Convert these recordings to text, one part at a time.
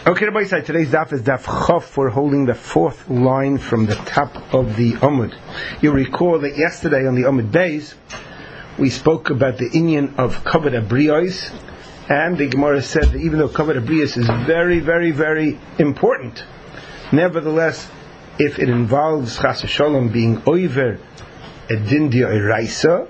Okay, Rabbi Yisai, today's daf is daf Chof. We're holding the fourth line from the top of the Amud. You'll recall that yesterday on the Amud Beis, we spoke about the inyan of Kavod Abriyos, and the Gemara said that even though Kavod Abriyos is very, very, very important, nevertheless, if it involves Chas v'Sholom being over a din d'oraisa,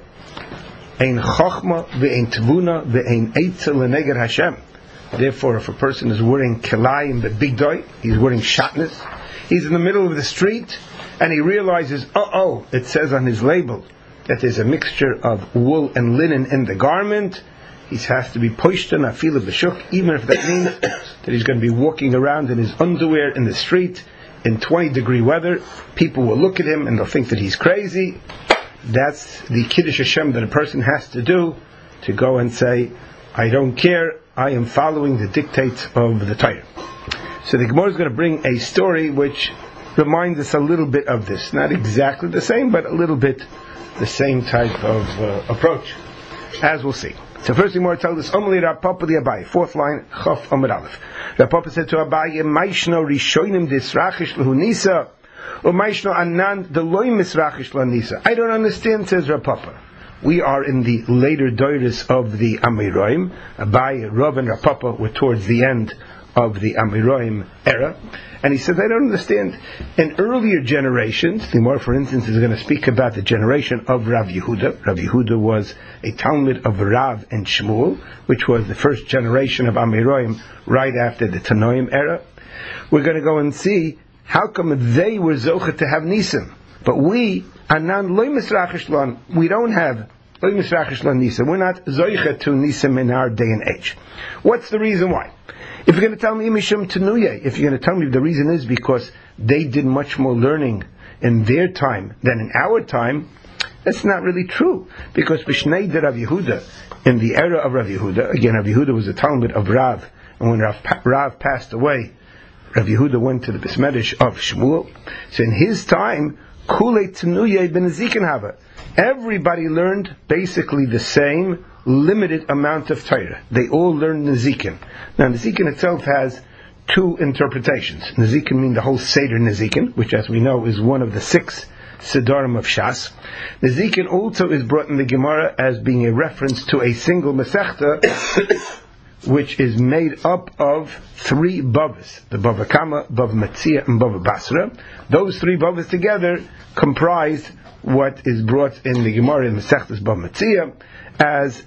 ein chochma ve'ein tvuna ve'ein eitzel leneged Hashem. Therefore, if a person is wearing kilayim b'bigdoi, he's wearing shatnez, he's in the middle of the street, and he realizes, it says on his label that there's a mixture of wool and linen in the garment, he has to be pushed on afilu b'shuk, even if that means that he's going to be walking around in his underwear in the street in 20-degree weather. People will look at him and they'll think that he's crazy. That's the Kiddush Hashem that a person has to do, to go and say, I don't care, I am following the dictates of the Torah. So the Gemara is going to bring a story which reminds us a little bit of this. Not exactly the same, but a little bit the same type of approach, as we'll see. So first the Gemara tells us, Omli Rav Papa li Abaye, fourth line, Chof Amud Aleph. Rav Papa said to Abaye, Maishno Rishonim disrachish lehu nisa, or Maishno Anan deloy misrachish lehu nisa. I don't understand, says Rav Papa. We are in the later doiris of the Amoraim. Abaye, Rav, and Rav Papa were towards the end of the Amoraim era. And he says, I don't understand. In earlier generations, the Gemara, for instance, is going to speak about the generation of Rav Yehuda. Rav Yehuda was a Talmud of Rav and Shmuel, which was the first generation of Amoraim right after the Tanoim era. We're going to go and see how come they were Zocha to have Nisim. But we, Anan loy misrachish lan, we don't have loy misrachish lan Nisim. We're not Zocha to Nisim in our day and age. What's the reason why? If you're going to tell me Mishum Tenuye, if you're going to tell me the reason is because they did much more learning in their time than in our time, that's not really true. Because B'shnei de Rav Yehuda, in the era of Rav Yehuda, again Rav Yehuda was a Talmud of Rav, and when Rav passed away, Rav Yehuda went to the Bismedish of Shmuel. So in his time, Kulei Tenuye ben Nezikin Hava, everybody learned basically the same limited amount of Torah. They all learned Nezikin. Now Nezikin itself has two interpretations. Nezikin means the whole Seder Nezikin, which as we know is one of the 6 Siddharim of Shas. Nezikin also is brought in the Gemara as being a reference to a single Masechta, which is made up of 3 Bavas. The Bava Kama, Bava Metzia, and Bava Basra. Those 3 Bavas together comprise what is brought in the Gemara in Masechtas Bava Metzia as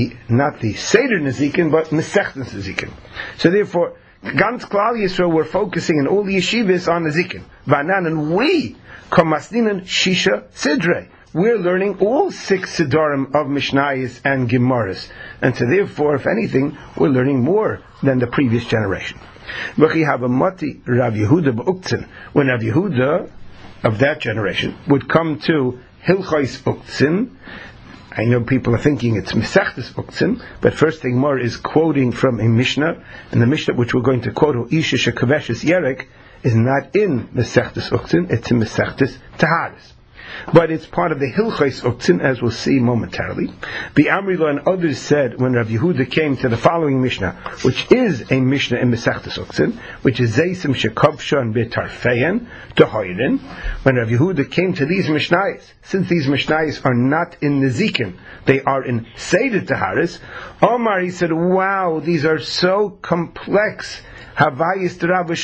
not the Seder Nezikin, but Masechtas Nezikin. So therefore, Gans Klal Yisrael were focusing in all the yeshivas on Nezikin. Vanan, and we, Kamasdinan Shisha Sidre. We're learning all 6 Siddarim of Mishnayos and Gemaras. And so therefore, if anything, we're learning more than the previous generation. When Rav Yehuda of that generation would come to Hilchos Uktzin, I know people are thinking it's Mesechtes Uktzin, but first thing more is quoting from a Mishnah, and the Mishnah which we're going to quote, Isha Shekaveshes Yerek, is not in Mesechtes Uktzin, it's in Mesechtes Taharis. But it's part of the Hilchos Uktzin, as we'll see momentarily. The Amrila and others said when Rav Yehuda came to the following Mishnah, which is a Mishnah in Mesechtes Uktzin, which is Zeisim Shekavsha and Betarfeyan Tehoirin. When Rav Yehuda came to these Mishnayos, since these Mishnayos are not in Nezikin, they are in Seder Taharis, Omar, he said, wow, these are so complex. It reminds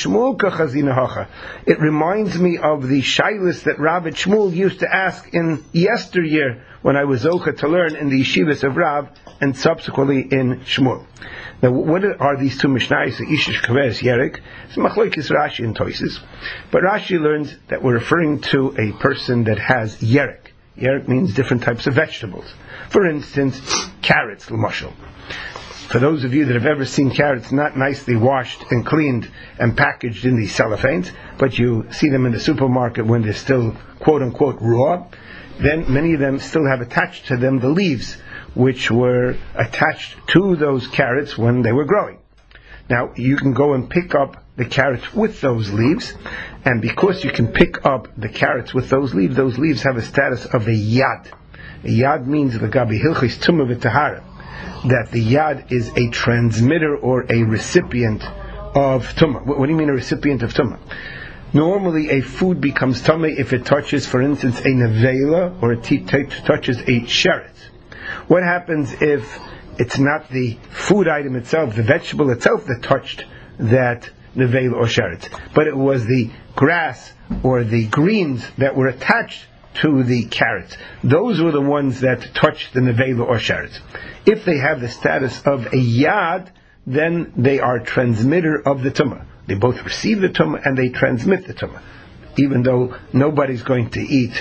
me of the shaylas that Rav and Shmuel used to ask in yesteryear when I was zocha to learn in the yeshivas of Rav and subsequently in Shmuel. Now, what are these 2 Mishnayos? Ishish Kaveres Yerek. It's Machlokes Rashi and Toises. But Rashi learns that we're referring to a person that has Yerek. Yerek means different types of vegetables. For instance, carrots, l'mashal. For those of you that have ever seen carrots not nicely washed and cleaned and packaged in these cellophanes, but you see them in the supermarket when they're still quote-unquote raw, then many of them still have attached to them the leaves which were attached to those carrots when they were growing. Now, you can go and pick up the carrots with those leaves, and because you can pick up the carrots with those leaves have a status of a yad. A yad means l'gabi hilchis tumah v'tahara, that the yad is a transmitter or a recipient of tumah. What do you mean a recipient of tumah? Normally, a food becomes tumah if it touches, for instance, a nevela, or it touches a sheretz. What happens if it's not the food item itself, the vegetable itself, that touched that nevela or sheretz, but it was the grass or the greens that were attached to the carrots? Those were the ones that touched the nevela or sheretz. If they have the status of a yad, then they are transmitter of the tumah. They both receive the tumah and they transmit the tumah. Even though nobody's going to eat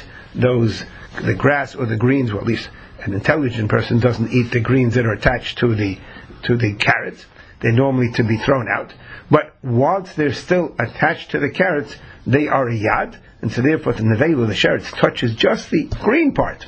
the grass or the greens, or at least an intelligent person doesn't eat the greens that are attached to the carrots. They're normally to be thrown out. But whilst they're still attached to the carrots, they are a yad, and so therefore the nevela, the sheretz, touches just the green part.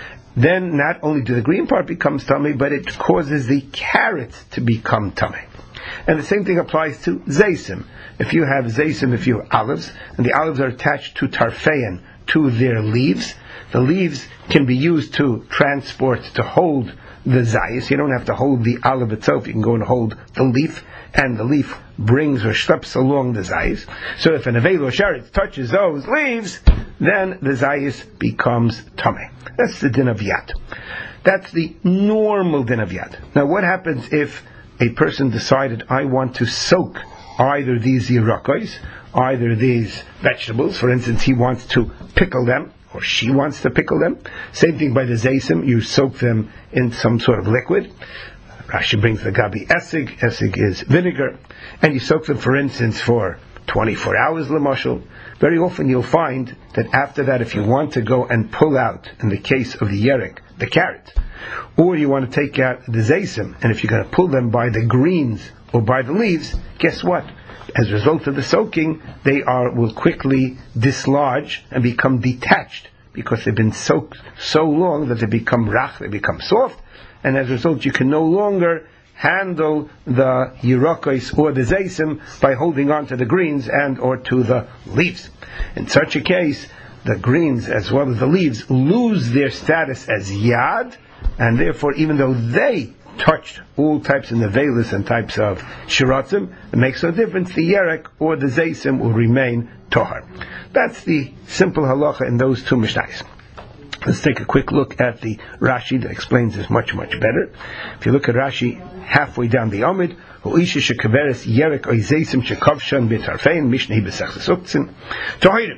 Then not only do the green part become tummy, but it causes the carrots to become tummy. And the same thing applies to zaysim. If you have zaysim, if you have olives, and the olives are attached to tarfein, to their leaves, the leaves can be used to transport, to hold the zayis. You don't have to hold the olive itself, you can go and hold the leaf, and the leaf brings or schleps along the zayis. So if an nevela or sheretz touches those leaves, then the zayis becomes tummy. That's the din of yad. That's the normal din of yad. Now what happens if a person decided, I want to soak either these yirakos, either these vegetables, for instance, he wants to pickle them, or she wants to pickle them. Same thing by the zaysim, you soak them in some sort of liquid. Rashi brings the gabi esig. Esig is vinegar, and you soak them, for instance, for 24 hours, l'mashal. Very often you'll find that after that, if you want to go and pull out, in the case of the yerek, the carrot, or you want to take out the zaysim, and if you're going to pull them by the greens or by the leaves, guess what? As a result of the soaking, they will quickly dislodge and become detached, because they've been soaked so long that they become rach, they become soft, and as a result you can no longer handle the yirakos or the zaysim by holding on to the greens and or to the leaves. In such a case, the greens as well as the leaves lose their status as yad, and therefore even though they touched all types of nevelas and types of shiratzim, it makes no difference, the yerek or the zaysim will remain tohar. That's the simple halacha in those two mishnayos. Let's take a quick look at the Rashi that explains this much, much better. If you look at Rashi halfway down the Amid, Ho'isha shekaveres yerek oy zaysim shekavshan betarfein mishnei besachas uktzim tohirim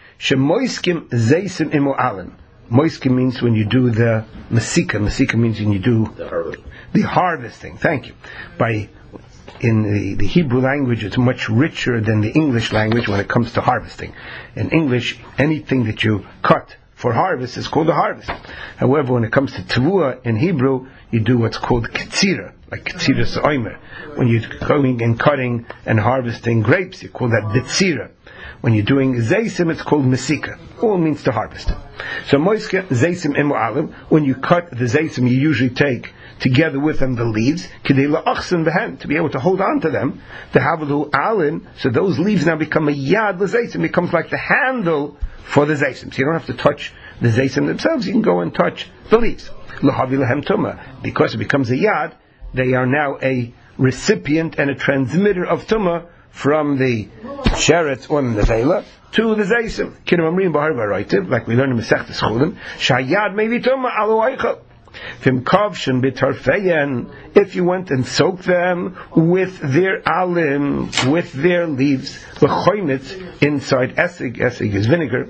shemoiskim zaysim imo alim. Moiskim means when you do the masika. Masika means when you do the harvesting. Thank you. In the Hebrew language, it's much richer than the English language when it comes to harvesting. In English, anything that you cut for harvest is called a harvest. However, when it comes to tevuah in Hebrew, you do what's called ketzira, like ketzira sa'omer. When you're going and cutting and harvesting grapes, you call that betzira. When you're doing zaysim, it's called mesika. All means to harvest. So moiske zaysim imo alim. When you cut the zaysim, you usually take together with them the leaves, kidei la'achsen behen, to be able to hold on to them. The havelu alin, so those leaves now become a yad l'zaysim, becomes like the handle for the zaysim. So you don't have to touch the zaysim themselves, you can go and touch the leaves. L'havi lehem tumah. Because it becomes a yad, they are now a recipient and a transmitter of tumah from the sheretz or the nevela to the zaysim. Kinam amrim b'har v'roitiv, like we learn in Masechtas Chulin, shayad mevi tumah alo oichel. If you went and soaked them with their alim, with their leaves, the inside esig is vinegar,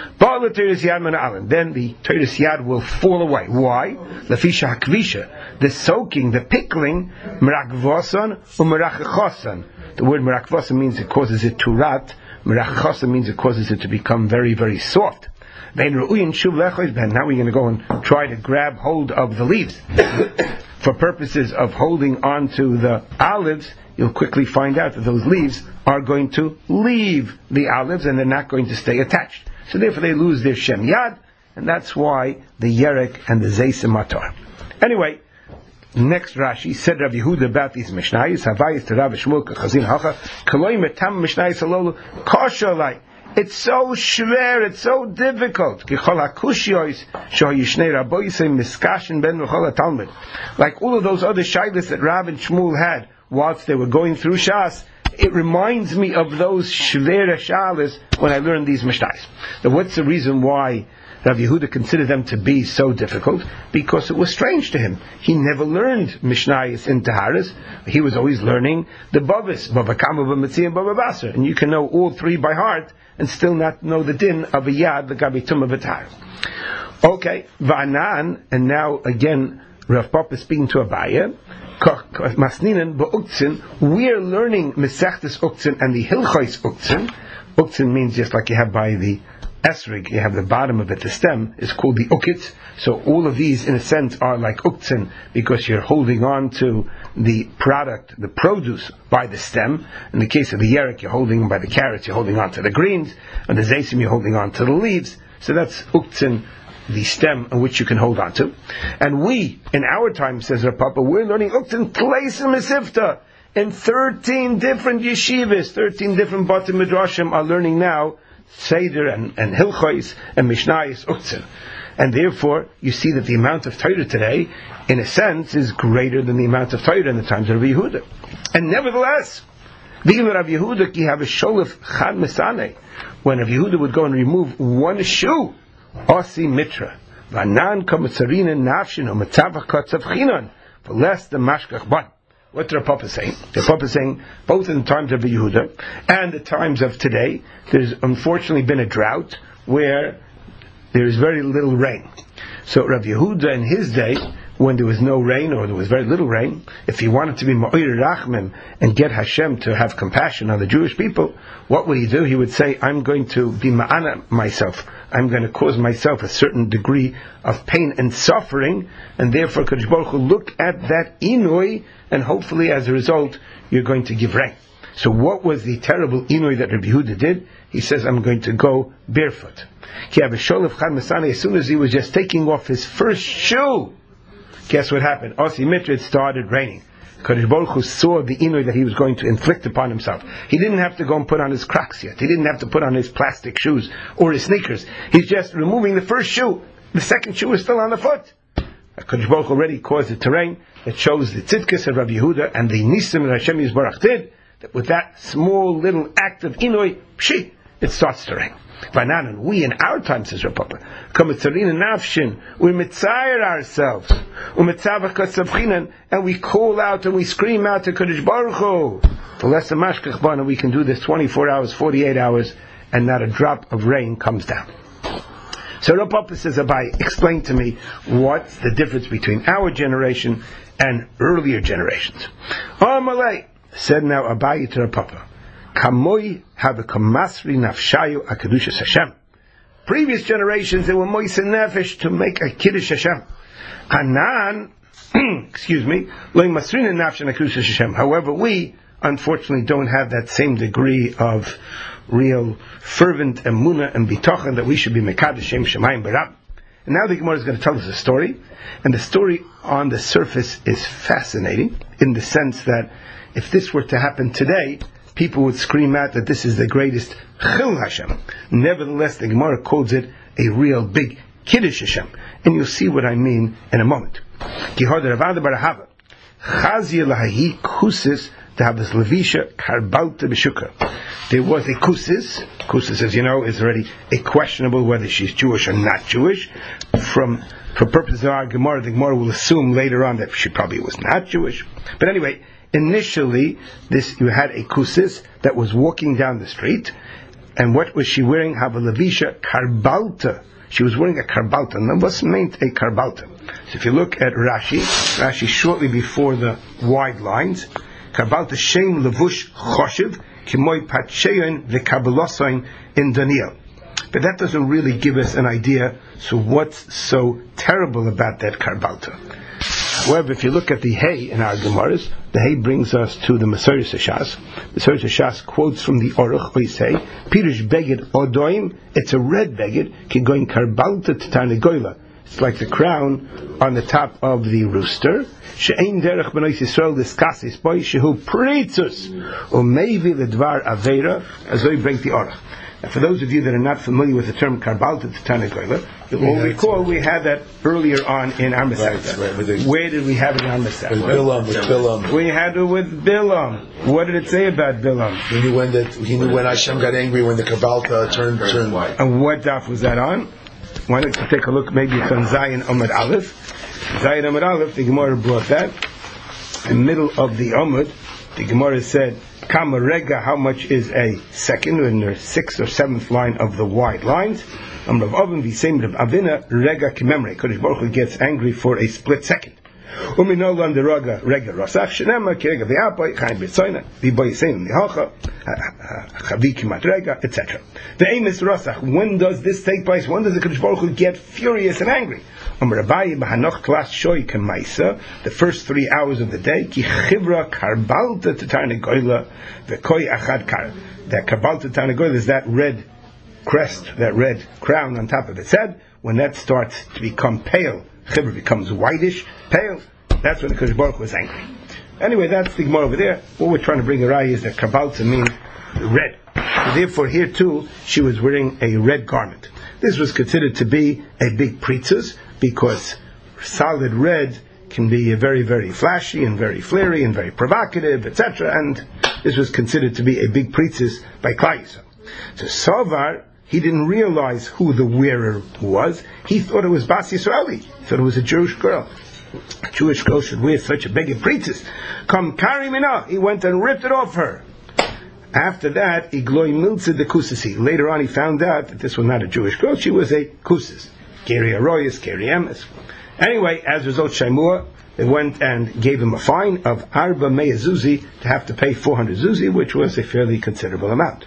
then the teres yad will fall away. Why? Lefisha hakvisha, the soaking, the pickling, merakvasan u'merachachasan. The word merakvasan means it causes it to rot. Merachachasan means it causes it to become very, very soft. Now we're going to go and try to grab hold of the leaves. For purposes of holding on to the olives, you'll quickly find out that those leaves are going to leave the olives and they're not going to stay attached. So therefore they lose their shem yad, and that's why the yerek and the zaysim matar. Anyway, next Rashi said Rav Yehuda about these mishnayos, Havayis to Rav Shmuel Chazin Hacha, Kaloim etam mishnayos alolu kashalai. It's so shver, it's so difficult. Like all of those other shaylas that Rav and Shmuel had whilst they were going through Shas, it reminds me of those Shvera Shalas when I learned these Mishnayos. Now what's the reason why Rav Yehuda considered them to be so difficult? Because it was strange to him. He never learned Mishnayos in Taharas. He was always learning the Bavis, Bava Kama, Bava Metzia, and Bava Basar. And you can know all three by heart and still not know the din of a Yad, the Gabitum of a Tahar. Okay, Va'anan, and now again Rav Papa is speaking to Abaye. Masninan ba'uktzin, we're learning Mesechtes Uktzin and the Hilchos Uktzin. Uktzin means just like you have by the esrig, you have the bottom of it, the stem is called the ukit. So all of these, in a sense, are like uktzin because you're holding on to the product, the produce, by the stem. In the case of the yerek, you're holding by the carrots, you're holding on to the greens, and the zaysim, you're holding on to the leaves. So that's uktzin, the stem on which you can hold on to. And we, in our time, says Rav Papa, we're learning uktzin tleisim esifta. In 13 different yeshivas, 13 different batim midrashim are learning now Seder and Hilchos and Mishnayos Uktzin. And therefore, you see that the amount of Torah today, in a sense, is greater than the amount of Torah in the times of Rav Yehuda. And nevertheless, when Rav Yehuda would go and remove one shoe, Osi Mitra, Vanan Kamatsarina Nafshin, Umatavach Kotzav Chinon, for less than Mashkach Ban. What the Papa is saying? The Papa is saying, both in the times of Yehuda and the times of today, there's unfortunately been a drought where there is very little rain. So Rav Yehuda in his day, when there was no rain or there was very little rain, if he wanted to be Ma'ir Rachmim and get Hashem to have compassion on the Jewish people, what would he do? He would say, I'm going to be Ma'ana myself. I'm going to cause myself a certain degree of pain and suffering, and therefore Kadosh Baruch Hu, look at that Inui, and hopefully as a result you're going to give rain. So what was the terrible Inui that Rabbi Yehuda did? He says, I'm going to go barefoot. As soon as he was just taking off his first shoe, guess what happened? Osi Mitra, it started raining. Kadosh Baruch Hu saw the Inui that he was going to inflict upon himself. He didn't have to go and put on his Crocs yet. He didn't have to put on his plastic shoes or his sneakers. He's just removing the first shoe. The second shoe is still on the foot. Kadosh Baruch Hu already caused it to rain. That shows the tzidkes of Rabbi Yehuda and the nisim that Hashem Yisbarach did, that with that small little act of Inui, it starts to rain. Vananan, we in our time, says Rav Papa, Kamatzarina Nafshin, we mitzayir ourselves, and we call out and we scream out to Kadosh Baruch Hu, for less than Mashkach Ban, and we can do this 24 hours, 48 hours, and not a drop of rain comes down. So Rav Papa says, Abai, explain to me what's the difference between our generation and earlier generations. Amalei, said now Abai to Rav Papa, Kamoi have a kamasri nafshayu akadushas Hashem. Previous generations, they were moise nefesh to make a kiddush Hashem. Hanan, loy masrina nafshan akadushas Hashem. However, we unfortunately don't have that same degree of real fervent emunah and bitachon that we should be mekadosh Shem Shemayim Barab. And now the Gemara is going to tell us a story, and the story on the surface is fascinating in the sense that if this were to happen today, people would scream out that this is the greatest Chil Hashem. Nevertheless, the Gemara calls it a real big Kiddush Hashem. And you'll see what I mean in a moment. There was a kusis. Kusis, as you know, is already a questionable whether she's Jewish or not Jewish. For purposes of our Gemara, the Gemara will assume later on that she probably was not Jewish. But anyway, initially, you had a kusis that was walking down the street, and what was she wearing? Havalavisha karbalta. She was wearing a karbalta. Now, what's meant a karbalta? So if you look at Rashi shortly before the wide lines, karbalta shem levush choshev kimoy patcheyon v'kabalosayin in Daniel. But that doesn't really give us an idea. So what's so terrible about that karbalta? However, if you look at the hay in our Gemaras, the hay brings us to the Masoros Hashas. Masoros Hashas quotes from the Aruch Oisei, Pirush Beged Odoim, it's a red beged, Kigoin Karbalta Tarnegoila. It's like the crown on the top of the rooster. She'ein derech b'nai Yisrael diskasis boy shehu pritzus u'meivi ledvar aveira as we bring the orach. Now, for those of you that are not familiar with the term karbalta Tana Goyla, you will recall we had that earlier on in our Masechta. Right. Where did we have it in our Masechta? With Bilam. We had it with Bilam. What did it say about Bilam? He knew when Hashem got angry when the karbalta turned white. And what daf was that on? Why don't you take a look? Maybe it's on Zayin Amud Aleph. Zayin Amud Aleph. The Gemara brought that in the middle of the Amud. The Gemara said, Kama rega, how much is a second, in the 6th or 7th line of the wide lines. Rav Avin v'seim Rav Avina rega kimemre. Kodesh Baruch Hu gets angry for a split second. Uminolan the rega rasach shenema kirega v'apoy chaim b'tzoyna v'boy yiseim v'hacha chavi kimat rega, etc. The aim is rasach. When does this take place? When does the Kodesh Baruch Hu get furious and angry? The first 3 hours of the day, that karbalta tarnagoyla is that red crest, that red crown on top of its head. When that starts to become pale, chibra becomes whitish, pale, that's when the Kodesh Baruch Hu was angry. Anyway, that's the Gemara over there. What we're trying to bring a raya is that karbalta means red. So therefore, here too, she was wearing a red garment. This was considered to be a big pritzus, because solid red can be very, very flashy and very flary and very provocative, etc. And this was considered to be a big pritzus by Klal Yisrael. So Savar, he didn't realize who the wearer was. He thought it was Bas Yisraeli. He thought it was a Jewish girl. A Jewish girl should wear such a big pritzus. Come carry me now. He went and ripped it off her. After that, Igloi Miltze de Kusisi. Later on, he found out that this was not a Jewish girl. She was a Kusis. Keri Aroyas, Keri Emes. Anyway, as a result, Shaimua, they went and gave him a fine of Arba Mea Zuzi to have to pay 400 Zuzi, which was a fairly considerable amount.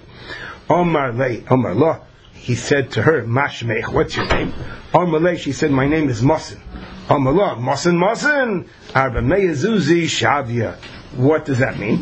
Omar Lo, he said to her, Mashmeich, what's your name? Omar Le, she said, my name is Mosin. Omar Lo, Mosin, Arba Mea Zuzi, Shavia. What does that mean?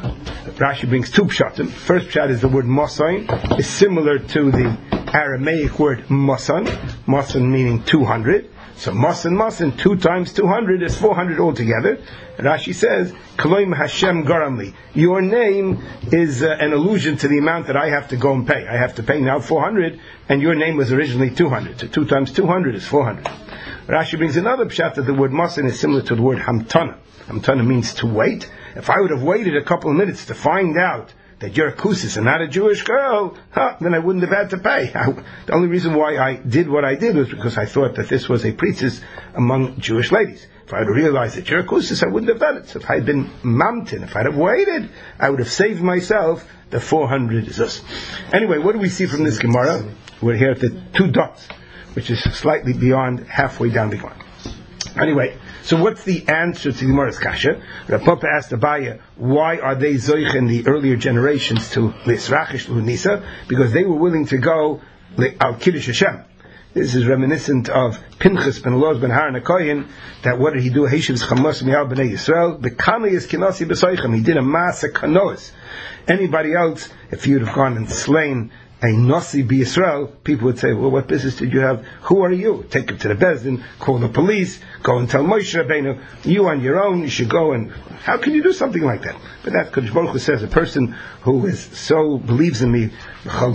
Rashi brings 2 pshatim. First pshat is the word Mosain, is similar to the Aramaic word Mosan. Mosan meaning 200. So Mosan, 2 times 200 is 400 altogether. And Rashi says, Koloim Hashem Garamli. Your name is an allusion to the amount that I have to go and pay. I have to pay now 400, and your name was originally 200. So 2 times 200 is 400. Rashi brings another pshat that the word Mosan is similar to the word Hamtana. Hamtana means to wait. If I would have waited a couple of minutes to find out that you're a kusis and not a Jewish girl, then I wouldn't have had to pay. The only reason why I did what I did was because I thought that this was a pritzus among Jewish ladies. If I had realized that you're a kusis, I wouldn't have done it. So if I had been mamtin, if I'd have waited, I would have saved myself the 400 zus. Anyway, what do we see from this Gemara? We're here at the 2 dots, which is slightly beyond halfway down the Gemara. Anyway, so what's the answer to the Gemara's kasha? Rav Papa asked Abaya, why are they zoich in the earlier generations to Lisrachish Lunisa? Because they were willing to go al Kiddush Hashem. This is reminiscent of Pinchas ben Elaz ben Haran HaKohen, that what did he do? Heishiv's Chamos Mi'al B'nai Yisrael, B'kanayis Kinasi B'soichem. He did a masa kanoas. Anybody else, if you'd have gone and slain a Nasi B'Yisrael, people would say, well, what business did you have? Who are you? Take him to the Bezdin, call the police, go and tell Moshe Rabbeinu, you on your own, you should go and... How can you do something like that? But that Kodesh Baruch Hu says, a person who is so believes in me, with all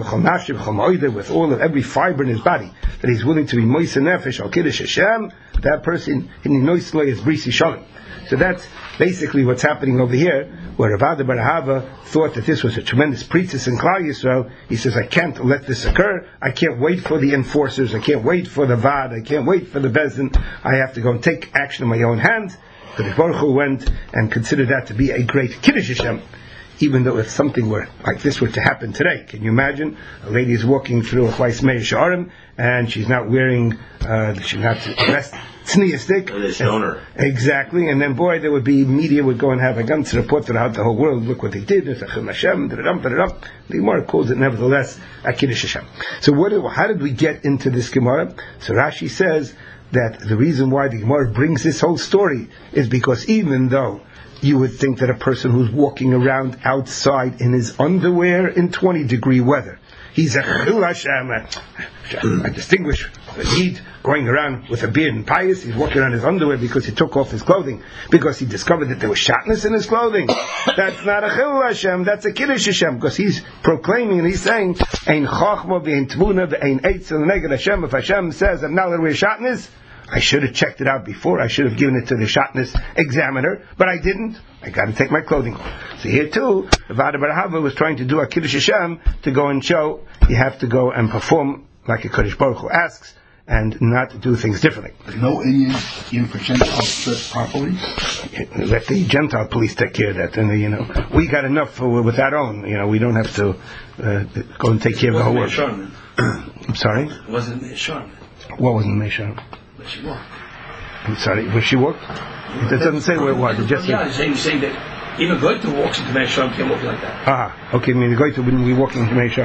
of every fiber in his body, that he's willing to be Moise Nefesh, Al Kiddush Hashem, that person, is Brisi Shalom. So that's basically what's happening over here, where Rav Ada bar Ahava thought that this was a tremendous pritzus in Klal Yisrael. He says, I can't let this occur. I can't wait for the enforcers. I can't wait for the Vad. I can't wait for the Bezdin. I have to go and take action in my own hands. But the Baruch Hu went and considered that to be a great Kiddush Hashem. Even though if something were like this were to happen today, can you imagine? A lady is walking through a Chwais Meir Sha'arim, and she's not wearing, she's not dressed tzniistic. Exactly, and then boy, there would be, media would go and have a gun to report throughout the whole world, look what they did, the Gemara calls it nevertheless a Kiddush Hashem. So how did we get into this Gemara? So Rashi says that the reason why the Gemara brings this whole story is because even though you would think that a person who's walking around outside in his underwear in 20-degree weather, he's a Chil Hashem, a distinguished He's going around with a beard and pious. He's walking around in his underwear because he took off his clothing, because he discovered that there was shatnez in his clothing. That's not a chilul Hashem, that's a kiddush Hashem, because he's proclaiming and he's saying, Ein chochma v'ein tvuna v'ein eitzel neged Hashem. If Hashem says, I'm not allowed to wear shatnez, I should have checked it out before. I should have given it to the shatnez examiner, but I didn't. I got to take my clothing off. So here too, Vada Bar Hava was trying to do a Kiddush Hashem to go and show you have to go and perform like a Kodesh Baruch Hu asks and not do things differently. No Indian for Gentiles dressed properly? Let the Gentile police take care of that. And we got enough with our own. We don't have to go and take care of the whole world. I'm sorry? It wasn't Meishan. What wasn't Meishan? But she walked. I'm sorry, where she walked? It doesn't say where it was. It just he's saying that even Goita walks into Meishan can't walk like that. Okay, I mean, the Goita wouldn't be walking into Meishan.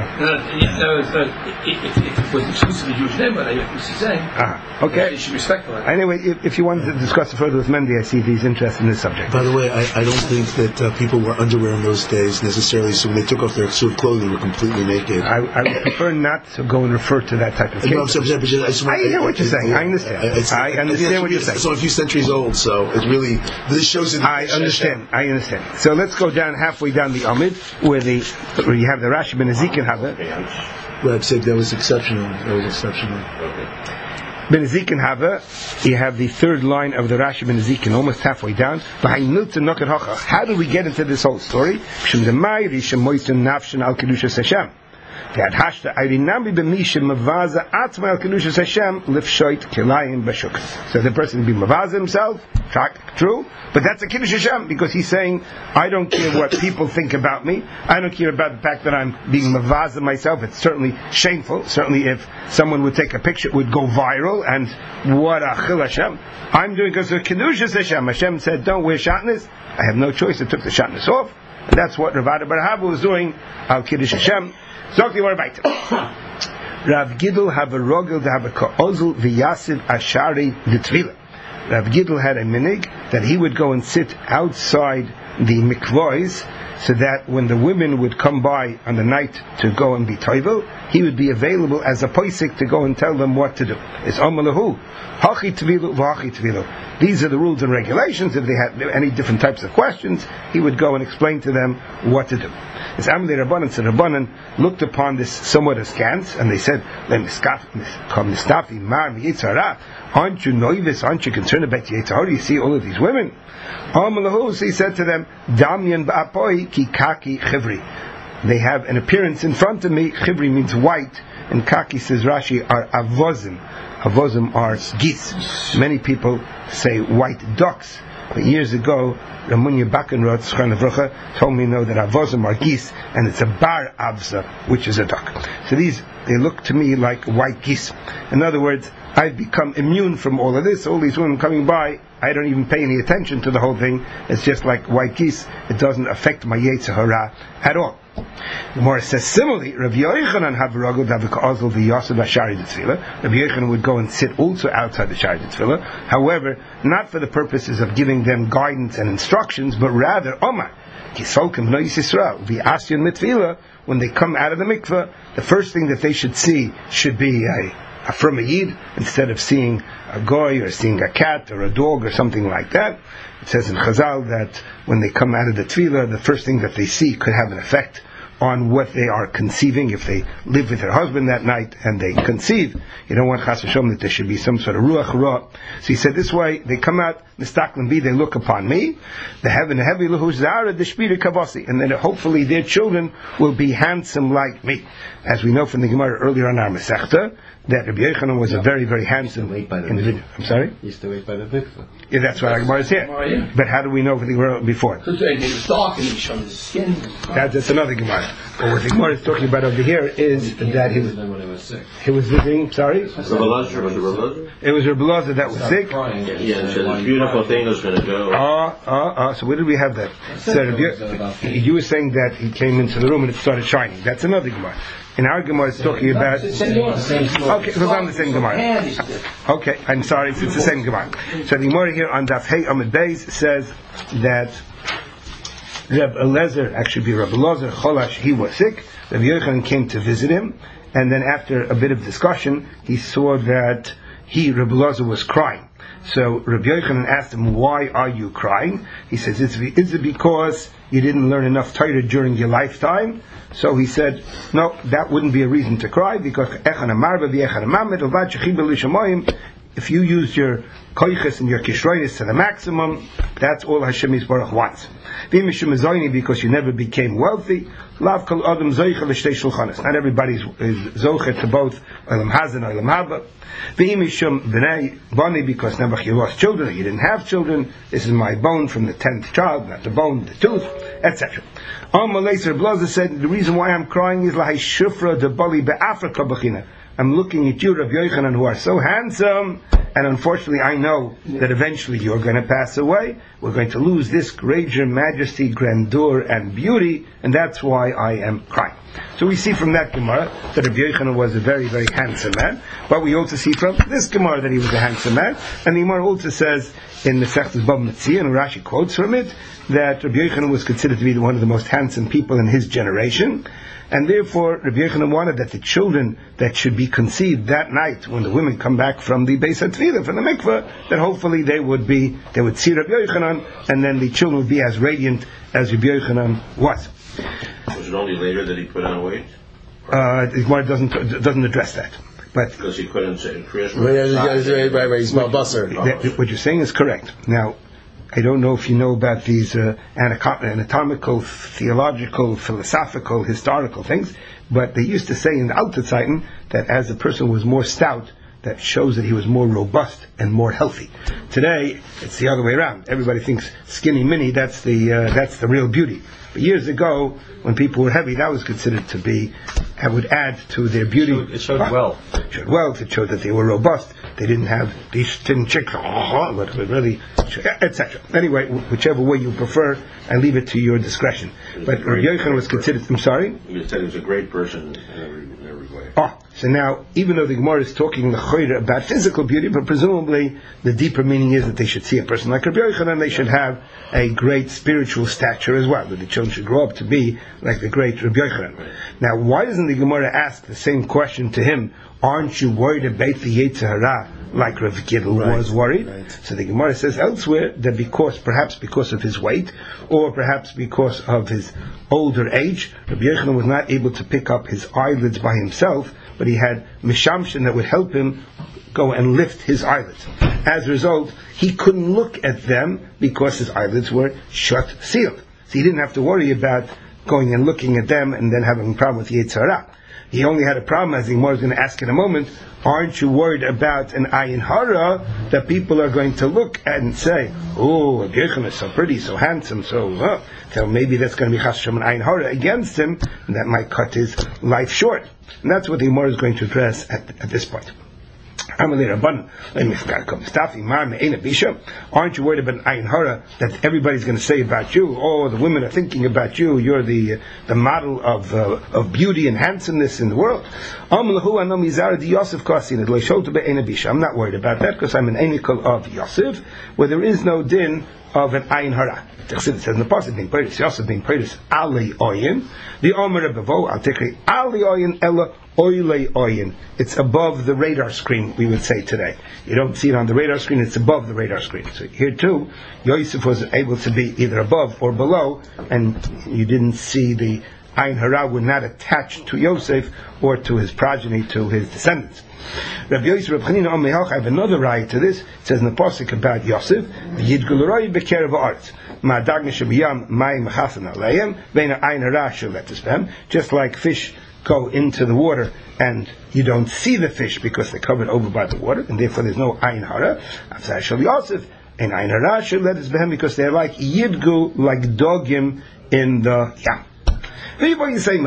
It was exclusively Jewish name, but I hear what she's saying. Okay. You should respect that. Anyway, if you wanted to discuss it further with Mendy, I see he's interested in this subject. By the way, I don't think that people wore underwear in those days necessarily, so when they took off their suit clothing, they were completely naked. I would prefer not to go and refer to that type of case. I hear what you're saying. I understand. I understand what you're saying. It's only a few centuries old, so it really, this shows it. I understand. So let's go down halfway down the Amid, where you have the Rashi ben Ezekiel Hava. Well, I'd say that was exceptional. Ben Ezekiel Hava, you have the third line of the Rashi ben Ezekiel, almost halfway down. How do we get into this whole story? So the person will be mavaza himself, true, but that's a kiddush Hashem, because he's saying, I don't care what people think about me, I don't care about the fact that I'm being mavaza myself. It's certainly shameful. Certainly if someone would take a picture, it would go viral, and what a chil Hashem. I'm doing because of kiddush Hashem. Hashem said, don't wear shatnez. I have no choice. I took the shatnez off. And that's what Rav Ada Bar Hava was doing, al kiddush Hashem. Rav Gidl have a rogel to have a ka'ozl v'yasiv ashari d'tvila. Rav Gidl had a minig that he would go and sit outside the mikvois, so that when the women would come by on the night to go and be toivel, he would be available as a poisik to go and tell them what to do. It's amalahu, hachi tvilu v'hachi tvilu. These are the rules and regulations. If they had any different types of questions, he would go and explain to them what to do. As Amalei Rabbanan said, Rabbanan looked upon this somewhat askance, and they said, aren't you novice? Aren't you concerned about Yetzirah? You see all of these women. So he said to them, Damyan ba'apoi ki kaki chivri. They have an appearance in front of me. Chivri means white, and kaki, says Rashi, are avozim. Avozim are geese. Many people say white ducks. But years ago, Ramunya Bakenrod, Schrein Avrocha, told me that avozim are geese, and it's a bar avza, which is a duck. So they look to me like white geese. In other words, I've become immune from all of this. All these women coming by, I don't even pay any attention to the whole thing. It's just like white geese. It doesn't affect my Yetzer Hara at all. The Gemara says similarly, Rav Yochanan have a ragul davik the Yosef Ashari Tefillah. Rav Yochanan would go and sit also outside the Shari Tefillah. However, not for the purposes of giving them guidance and instructions, but rather Omar. When they come out of the mikveh, the first thing that they should see should be a from a yid, instead of seeing a goy or seeing a cat or a dog or something like that. It says in Chazal that when they come out of the tefillah, the first thing that they see could have an effect on what they are conceiving. If they live with their husband that night and they conceive, you don't want chas v'shalom that there should be some sort of ruach ra. So he said this way, they come out, mistaklim bi, they look upon me, the heaven heavy luhu zara deshpira kavasi, and then hopefully their children will be handsome like me. As we know from the Gemara earlier on our Masechta, that Rabbi Yochanan was a very, very handsome individual. I'm sorry? He used to wait by the mikveh. Yeah, that's what our Gemara is here. But how do we know for the Gemara before? Because it was dark and he showed his skin. That's another Gemara. But what the Gemara is talking about over here is that he was sick. He was visiting, sorry? It was Rabbi Elazar that was sick. Yeah, and said, beautiful thing was going to go. So where did we have that? So you were saying that he came into the room and it started shining. That's another Gemara. In our Gemara, it's talking about. Okay, it was on the same Gemara. Okay, I'm sorry, it's the same Gemara. So the Gemara here on Daf Hey Amud Beis says that Reb Elazar, actually be Reb Elazar Cholash, he was sick. Reb Yochanan came to visit him, and then after a bit of discussion, he saw that Rabbi Elazar was crying. So Rabbi Yochanan asked him, "Why are you crying?" He says, "Is it because you didn't learn enough Torah during your lifetime?" So he said, "No, that wouldn't be a reason to cry, because if you use your koiches and your kishroinis to the maximum, that's all Hashem Yisborach wants. Because you never became wealthy, not everybody is zocher to both Olam Hazeh and Olam Haba. Because Nebuch, you lost children, you didn't have children, this is my bone from the 10th child, not the bone, the tooth, etc. Blazer said, the reason why I'm crying is I'm looking at you, Rabbi Yochanan, who are so handsome, and unfortunately I know that eventually you're going to pass away. We're going to lose this grandeur, majesty, grandeur, and beauty, and that's why I am crying. So we see from that Gemara that Rabbi Yochanan was a very, very handsome man, but we also see from this Gemara that he was a handsome man, and the Gemara also says in the Sechtes Bava Metzia, and Rashi quotes from it, that Rabbi Yochanan was considered to be one of the most handsome people in his generation. And therefore, Rabbi Yochanan wanted that the children that should be conceived that night, when the women come back from the Beis HaTefillah, from the mikveh, that hopefully they would see Rabbi Yochanan, and then the children would be as radiant as Rabbi Yochanan was. Was it only later that he put on weight? The Gemara doesn't address that. But because he couldn't say Christmas. Right, he's Balbasar. What you're saying is correct. Now, I don't know if you know about these anatomical, theological, philosophical, historical things, but they used to say in the Alte Zeiten that as a person was more stout, that shows that he was more robust and more healthy. Today, it's the other way around. Everybody thinks skinny mini, that's the real beauty. But years ago, when people were heavy, that was considered to be, that would add to their beauty. It showed wealth. It showed wealth. It showed that they were robust. They didn't have these thin chicks, but really, etc. Anyway, whichever way you prefer, I leave it to your discretion. But Rabbi Yochanan was considered. I'm sorry. You said he was a great person in every way. So now, even though the Gemara is talking the Chayra about physical beauty, but presumably the deeper meaning is that they should see a person like Rabbi Yochanan, they should have a great spiritual stature as well, that the children should grow up to be like the great Rabbi Yochanan. Now, why doesn't the Gemara ask the same question to him? Aren't you worried about the Yetzer Hara like Rav Gidl was worried? Right. So the Gemara says elsewhere that perhaps because of his weight, or perhaps because of his older age, Rabbi Yochanan was not able to pick up his eyelids by himself, but he had mishamshin that would help him go and lift his eyelids. As a result, he couldn't look at them because his eyelids were shut, sealed. So he didn't have to worry about going and looking at them and then having a problem with Yetzer Hara. He only had a problem, as the Gemara is going to ask in a moment, aren't you worried about an ayin hara that people are going to look at and say, oh, Rabbi Yochanan is so pretty, so handsome, so maybe that's going to be chas v'shalom an ayin hara against him, and that might cut his life short. And that's what the Gemara is going to address at this point. Aren't you worried about an ayin hara that everybody's going to say about you? Oh, the women are thinking about you. You're the model of beauty and handsomeness in the world. I'm not worried about that because I'm an enikol of Yosef, where there is no din of an ayin hara. It says in the pasuk being praised, Yosef being praised ali oyin. The Omer Bevo al tikri ali oyin ella oile oyin. It's above the radar screen, we would say today. You don't see it on the radar screen; it's above the radar screen. So here too, Yosef was able to be either above or below, and you didn't see the ayin hara would not attach to Yosef or to his progeny, to his descendants. Rabbi Yosef, Rabbi Chanina, I have another raya to this. It says in the pasuk about Yosef, "V'yidgul b'kerev ha'aretz, ma'adagna shebiyam mayim chasan aleim, ve'ina ayin hara sheletis behem." Just like fish go into the water and you don't see the fish because they're covered over by the water, and therefore there's no ayin hara. After Shel Yosef, and ayin hara sheletis behem, because they're like yidgul, like dogim in the yam. So the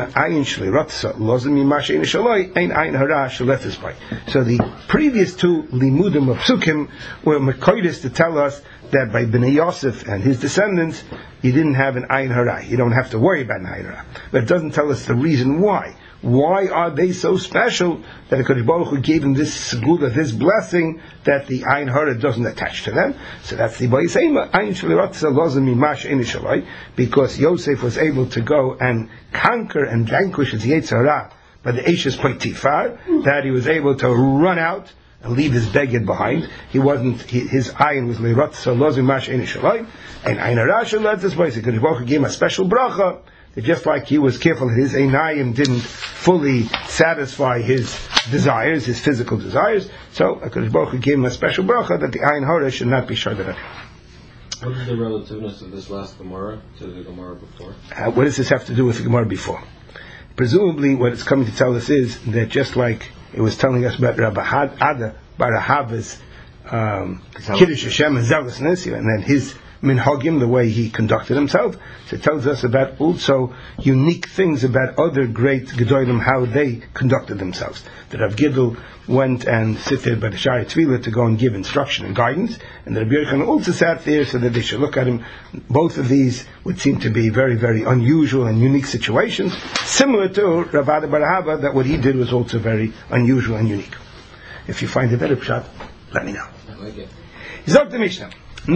previous two limudim of psukim were mekoides to tell us that by Bnei Yosef and his descendants, you didn't have an ayin hara. You don't have to worry about an ayin hara. But it doesn't tell us the reason why. Why are they so special that the Kodesh Baruch Hu gave them this segula, this blessing, that the ayin hara doesn't attach to them? So that's the Bayisema. Ayin shaliratza lozim mimash inishalai, because Yosef was able to go and conquer and vanquish his Yetzer Hara by the Eishes Poitifar, that he was able to run out and leave his beged behind. His ayin was leirot, so lozim mash ein shaloi, and ayin harasha led this place. Because Baruch gave him a special bracha, that just like he was careful that his einayim didn't fully satisfy his desires, his physical desires, so HaKadosh Baruch Hu gave him a special bracha that the ayin hara should not be shaded. What is the relativeness of this last Gemara to the Gemara before? What does this have to do with the Gemara before? Presumably, what it's coming to tell us is that just like it was telling us about Rabbi Ada Bar Ahava's Kiddush Hashem and zealousness, and then his minhagim, the way he conducted himself. So it tells us about also unique things about other great Gedolim, how they conducted themselves. That Rav Gidl went and sit there by the Shari Tefillah to go and give instruction and guidance, and that Rabbi Yochanan also sat there so that they should look at him. Both of these would seem to be very, very unusual and unique situations, similar to Rav Ada Bar Ahava, that what he did was also very unusual and unique. If you find a better pshat, let me know. I like it. Zog the Mishnah. We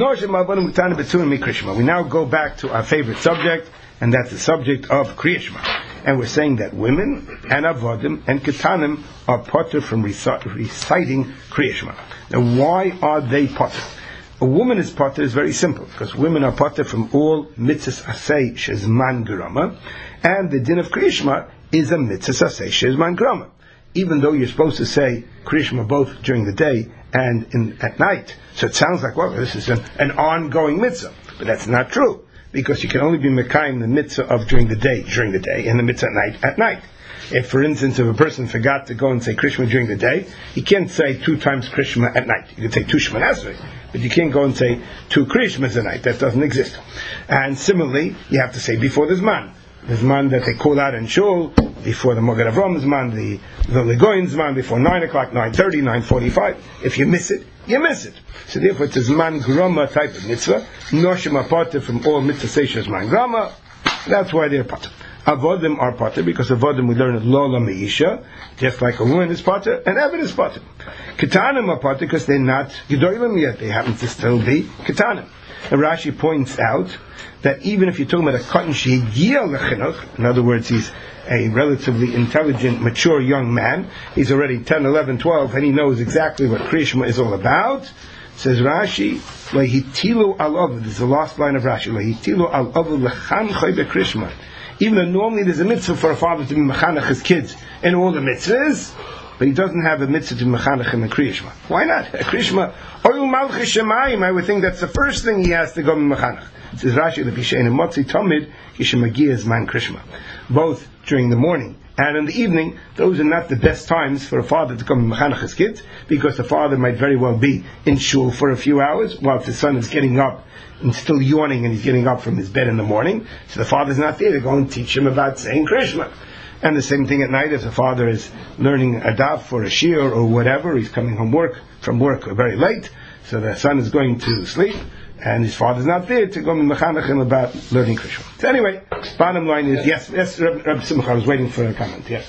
now go back to our favorite subject, and that's the subject of Kriya Shema. And we're saying that women and avodim and ketanim are potter from reciting Kriya Shema. Now, why are they potter? A woman is potter is very simple, because women are potter from all mitzvahs asay shezman gerama, and the din of Kriya Shema is a mitzvah asay shezman gerama. Even though you're supposed to say Kriya Shema both during the day and at night. So it sounds like, well, this is an ongoing mitzvah. But that's not true. Because you can only be mekayim the mitzvah of during the day, and the mitzvah at night. If, for instance, if a person forgot to go and say Kriya Shema during the day, he can't say 2 times Kriya Shema at night. You can say 2 Shema Esrei, but you can't go and say 2 Kriya Shemas at night. That doesn't exist. And similarly, you have to say before the Zman. The Zman that they call out in Shul, before the Mogad Avram Zman, the Legoin Zman, before 9 o'clock, 9:30, 9:45. If you miss it, you miss it. So therefore it's a Zman Grama type of mitzvah. Noshim are potter from all mitzvah seisha Zman Grama. That's why they're potter. Avodim are potter, because Avodim we learn at Lola Meisha, just like a woman is potter, and Eved is potter. Ketanim are potter because they're not Gedolim yet, they happen to still be Ketanim. And Rashi points out that even if you're talking about a katan shehigia lechinuch, in other words, he's a relatively intelligent, mature young man, he's already 10, 11, 12, and he knows exactly what Kriya Shema is all about, says Rashi, Lehitilu al Ovid, this is the last line of Rashi, Lehitilu al Ovid lechanchoi beKriya Shema. Even though normally there's a mitzvah for a father to be mechanech his kids in all the mitzvahs, but he doesn't have a mitzvah to be mechanech in the Kriya Shema. Why not? Kriya Shema, Oyul Malchus Shemayim, I would think that's the first thing he has to go mechanech. Says Rashi, Lepishein and Motzi Tomid, Yishemagia is man Kriya Shema. Both during the morning and in the evening, those are not the best times for a father to come and mechanech his kids, because the father might very well be in shul for a few hours while his son is getting up and still yawning, and he's getting up from his bed in the morning. So the father's not there to go and teach him about saying Kriya Shema. And the same thing at night, if the father is learning a daf for a shiur or whatever, he's coming from work very late, so the son is going to sleep, and his father's not there to go and mechanech him about learning Kriya Shema. So anyway, bottom line is, yes, Rabbi Simcha, I was waiting for a comment, yes.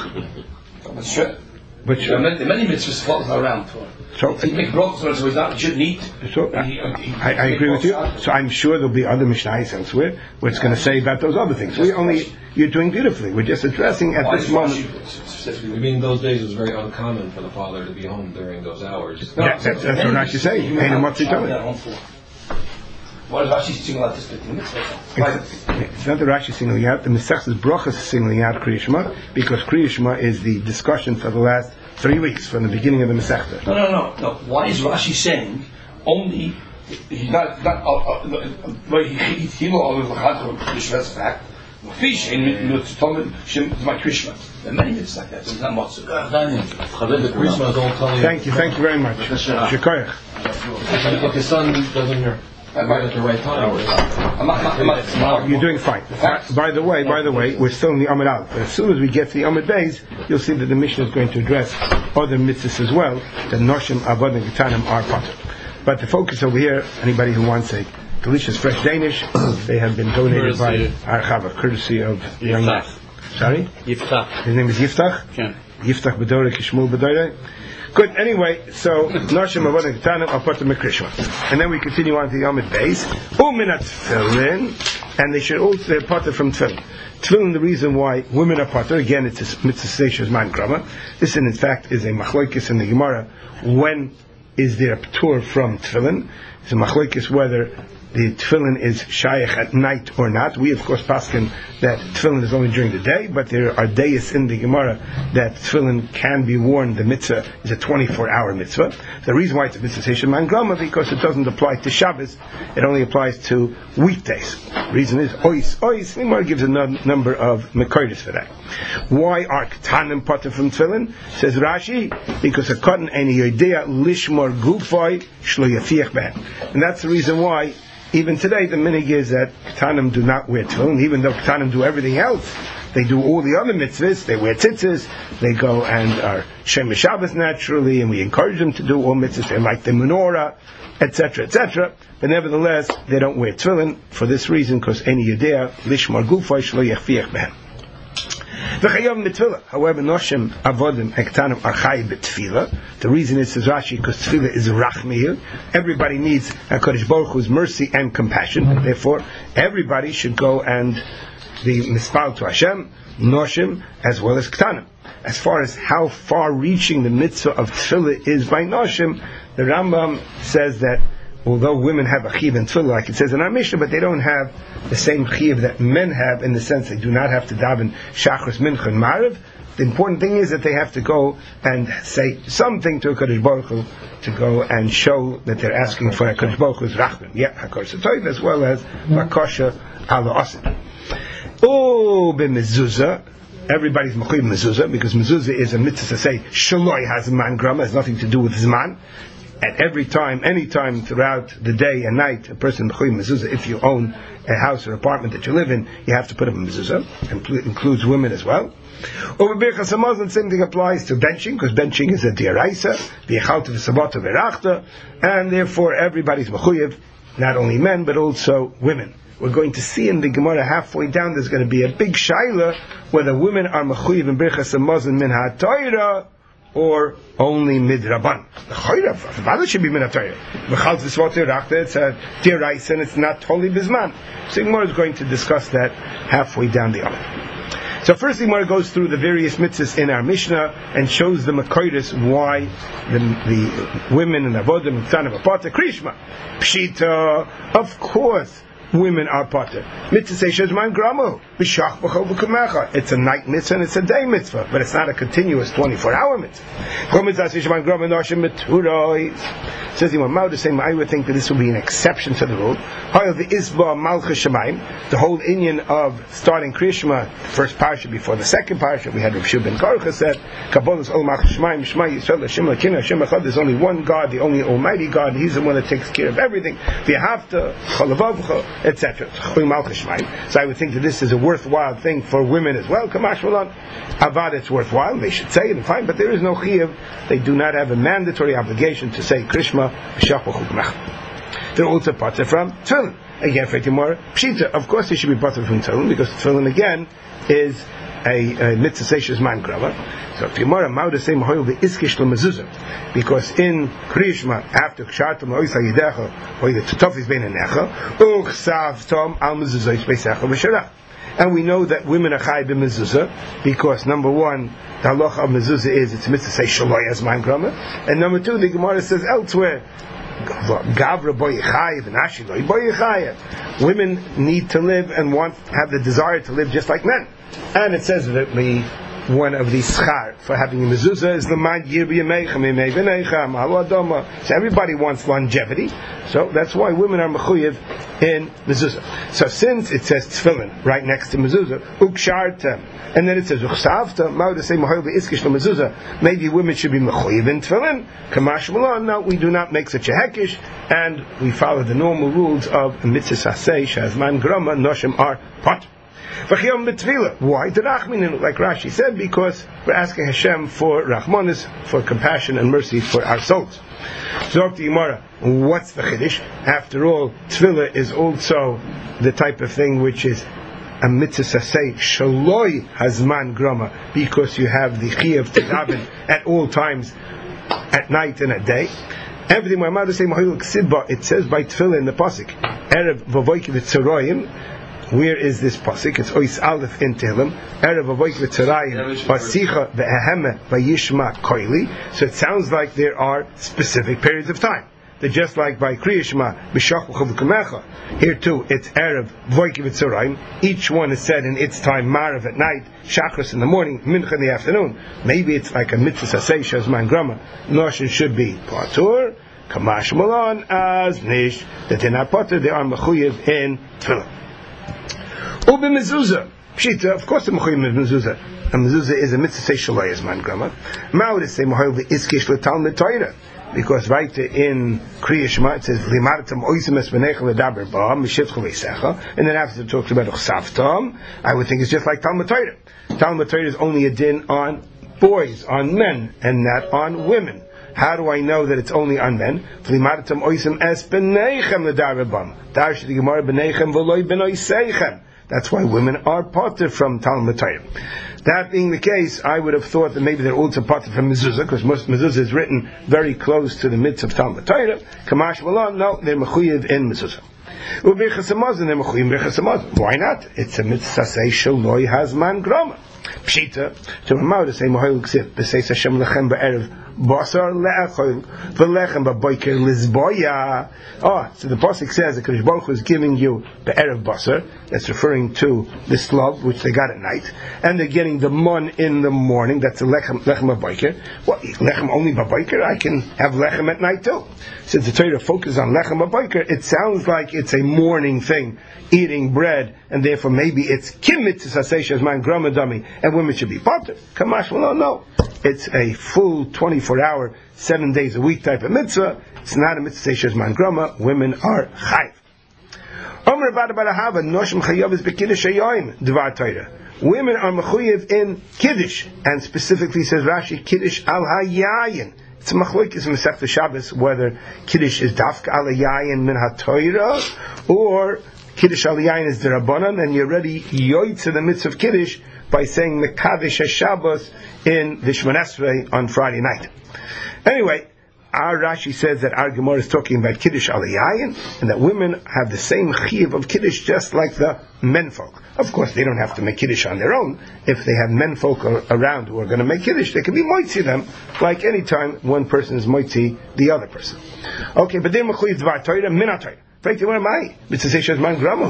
But there are many mitzvahs floating around. So he make brachos, so he's not shouldn't eat. So I agree with you. So I'm sure there'll be other mishnayos elsewhere where it's going to say about those other things. You're doing beautifully. We're just addressing at this moment. You mean those days it was very uncommon for the father to be home during those hours? Yeah, that's what Rashi says. Why does Rashi single out this mitzvah? It's not the Rashi singling out. The Masechtas Brachos is singling out Kriya Shema, because Kriya Shema is the discussion for the last 3 weeks from the beginning of the Masechta. No. Why is Rashi saying only? He's not. He will Krishma's fact. Fish in my Krishma. There are many mitzvahs like that. It's not much. Thank you very much. Shekoyach. If the son doesn't hear. At the right time. You're doing fine. By the way, we're still in the Amud Aleph. But as soon as we get to the Amud Beis, you'll see that the Mishnah is going to address other mitzvahs as well, that Noshim, Avodim, and Ketanim are potter. But the focus over here, anybody who wants a delicious fresh Danish, they have been donated by Archava, courtesy of young man. Sorry? Yiftach. His name is Yiftach? Yeah. Yiftach Bedore, Kishmul Bedore. Good, anyway, so Noshim Avodim Ketanim are potter Kriya Shema. And then we continue on to the Amud Beis. Uminat Tefillin. and they should also they're potter from tefillin. Tefillin, the reason why women are potter, again, it's a mitzvah seishes man grama. This, in fact, is a machlokes in the Gemara. When is there a ptur from tefillin? It's a machlokes whether the tefillin is shayach at night or not. We, of course, paskin that tefillin is only during the day, but there are days in the Gemara that tefillin can be worn. The mitzvah is a 24-hour mitzvah. The reason why it's a mitzvah seishes man grama, because it doesn't apply to Shabbos. It only applies to weekdays. The reason is ois. The Gemara gives a number of mekoides for that. Why are ketanim potter from tefillin? Says Rashi, because a cotton any idea lishmor gufoi shlo yafiach behem. And that's the reason why even today the minig is that ketanim do not wear tefillin, even though ketanim do everything else. They do all the other mitzvahs. They wear tzitzis. They go and are Shem Shabbos naturally, and we encourage them to do all mitzvahs. They like the menorah, etc., etc. But nevertheless, they don't wear tefillin for this reason, because any yedea lishmar gufay shlo yachfiach behem. However, noshim avodim ektanim are chay b'tefillah. The reason is, says Rashi, because tefillah is rachmir. Everybody needs HaKadosh Baruch Hu's mercy and compassion. Therefore, everybody should go and be mispal to Hashem, noshim, as well as ktanim. As far as how far-reaching the mitzvah of tefillah is by noshim, the Rambam says that although women have a chiyuv in tefillah, like it says in our Mishnah, but they don't have the same chiyuv that men have, in the sense they do not have to daven shachris, mincha, and mariv. The important thing is that they have to go and say something to HaKadosh Baruch Hu, to go and show that they're asking for HaKadosh Baruch Hu's rachman, HaKadosh Atoiv, as well as bakosha ala asid. Oh, b'mezuzah, everybody's mechuyev mezuzah, because mezuzah is a mitzvah to say shaloi has man grama, has nothing to do with zman. At every time, any time throughout the day and night, a person mechuyev mezuzah. If you own a house or apartment that you live in, you have to put up a mezuzah, and includes women as well. Over Birchas Hamazon, same thing applies to benching, because benching is a diaraisa, v'yechalta v'sabata v'rachta, and therefore everybody's mechuyev, not only men but also women. We're going to see in the Gemara halfway down, there's going to be a big shaila whether women are mechuyev in Birchas Hamazon min ha'torah or only midraban. The chayra, the father should be min ha'torah. V'chal v'svot rachta, it's a diraisa and it's not totally bizman. So Gemara is going to discuss that halfway down the aisle. So first the Gemara goes through the various mitzvahs in our Mishnah and shows the makoides why the women in avodim ktanim are potter. Krishma, pshita, of course women are potter. Mitzvah seishes man gramo b'shach b'chol b'kumecha. It's a night mitzvah and it's a day mitzvah, but it's not a continuous 24-hour mitzvah. Says the Imam, I would think that this will be an exception to the rule. The whole inyan of starting Kriya Shema, the first parsha before the second parsha, we had Rav Shub ben Korucha said, there's only one God, the only Almighty God, He's the one that takes care of everything, etc. So I would think that this is a worthwhile thing for women as well. Avad, it's worthwhile, they should say it and fine, but there is no chiyuv. They do not have a mandatory obligation to say Krishma. They're also potter from tefillin. Again, for Gemara, pshita. Of course, they should be potter from tefillin, because tefillin again is a mitzvah seishes man grava. So Gemara mauda say mahoil the iskish lemezuzah, because in Krishma after kshartam loisa yidecha or the tutofis bein anecha uchsav tom al mezuzah beisecha v'sharach. And we know that women are chay b'mezuzah because number one, the halacha of mezuzah is it's mitzvah say shaloi as man grama, and number two, the Gemara says elsewhere, gavra boyichayev and ashiloi boyichayev. Women need to live and have the desire to live just like men, and it says that one of the schar for having a mezuzah is the man yir b'yameicha mimei v'neicha mahalu adoma. So everybody wants longevity, so that's why women are mechuyev in mezuzah. So since it says tefillin right next to mezuzah, ukshartem, and then it says uchsavta, ma'od say mahoil v'iskish mezuzah, maybe women should be mechuyev in tefillin. Kamash malon, no, we do not make such a hekish, and we follow the normal rules of mitzvah sasei shazman grama noshim are pot. Why? The Rachmin, like Rashi said, because we're asking Hashem for Rachmanis, for compassion and mercy for our souls. Zok the Gemara, what's the Chiddush? After all, Tefillah is also the type of thing which is a mitzvah sasei shaloi hazman grama, because you have the chiyuv to daven at all times, at night and at day. Everything my mother say, it says by Tefillah in the pasuk, Erev v'voiki v'tzeroyim, Where is this pasuk? It's Ois Aleph in Tehillim. Erev Avoik V'Tzarayim V'Sicha V'Eheme V'Yishma Koili. So it sounds like there are specific periods of time. They're just like by Kriya Shema B'Shach V'Chavukamecha. Here too, it's Erev Avoik V'Tzarayim. Each one is said in its time. Marav at night, Shachris in the morning, Mincha in the afternoon. Maybe it's like a mitzvah Sasei Shazman Grama. Noshin should be Patur. Kamash Malon as Nish. That in our Patur they are Mechuyev in Tefillah. Ubi mezuzah. Pshita, of course the mechuyev is mezuzah. A mezuzah is a mitzvah shalai man grama. Ma'od is say mechuyev iskish l'talmid Torah. Because right in Kriya Shema it says limartam oisim es v'neicha l'daber ba mishitcha v'yisecha, and then after it talks about chsavtam, I would think it's just like Talmud Torah. Talmud Torah is only a din on boys, on men, and not on women. How do I know that it's only on men? Limartam oisim es v'neichem l'daber ba. Darsh the Gemara v'neichem v'loi b'noiseichem. That's why women are parted from Talmud Torah. That being the case, I would have thought that maybe they're also parted from mezuzah, because mezuzah is written very close to the midst of Talmud Torah. Kamash Malon, no, they're mechuyev in mezuzah. U'birchas hamazon, they're mechuyev birchas hamazon. Why not? It's a mitzvah say shaloi hazman grama. Pshita, to Ramah to say Mohel Ksif, B'seis Hashem lechem ba'erev basar le'achol v'lechem ba'boiker lizboya. So the pasuk says that Kadosh Baruch Hu is giving you ba'erev basar. That's referring to the slov which they got at night, and they're getting the mun in the morning. That's the lechem ba'boiker. What, lechem only ba'boiker? I can have lechem at night too. Since the Torah focuses on lechem ba'boiker, it sounds like it's a morning thing, eating bread, and therefore maybe it's kimmit to sasei man gramadami, and women should be parted. Kamash, well, no. It's a full 24-hour, 7 days a week type of mitzvah. It's not a mitzvah sasei man grama. Women are chayiv. Omer bada hava noshim chayav is bekiddush hayoim dvar Torah. Women are mechuyev in kiddush, and specifically says Rashi kiddush al hayayin. It's a machlokes in Masechta Shabbos whether kiddush is dafka al hayayin min haTorah or Kiddush Aliyayin is the Rabbanan, and you're already yoytz in the midst of Kiddush by saying Mekadesh HaShabbos in the Shemon Esrei on Friday night. Anyway, our Rashi says that our Gemara is talking about Kiddush Aliyayin, and that women have the same chiyuv of Kiddush just like the menfolk. Of course, they don't have to make Kiddush on their own. If they have menfolk around who are going to make Kiddush, they can be moitzi them, like any time one person is moitzi the other person. Okay, but they're mechuyev dvar Torah, min Torah. After all, you make Kiddush on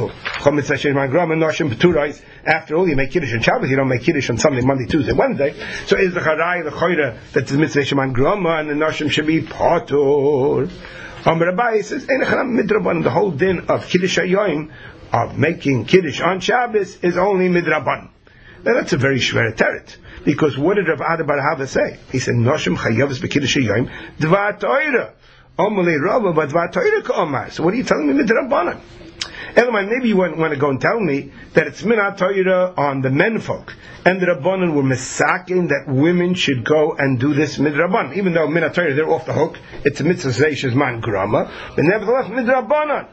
Shabbos, you don't make Kiddush on Sunday, Monday, Tuesday, Wednesday. So is the Charai, the Choyra, that the Mitzvah Sheman Grama and the Noshim should be Patur. Rabbi says, the whole din of Kiddush Hayoim, of making Kiddush on Shabbos, is only Midraban. Now that's a very shver teret, because what did Rav Ada bar Hava say? He said, Noshim Chayavas B'Kiddush Hayoim, Dvar Torah. So what are you telling me midrabanan? Elamai, maybe you want to go and tell me that it's minat Torah on the menfolk, and the rabbanan were misakin that women should go and do this midrabanan, even though minat Torah they're off the hook. It's a mitzvah zeishes man grama, but nevertheless midrabanan.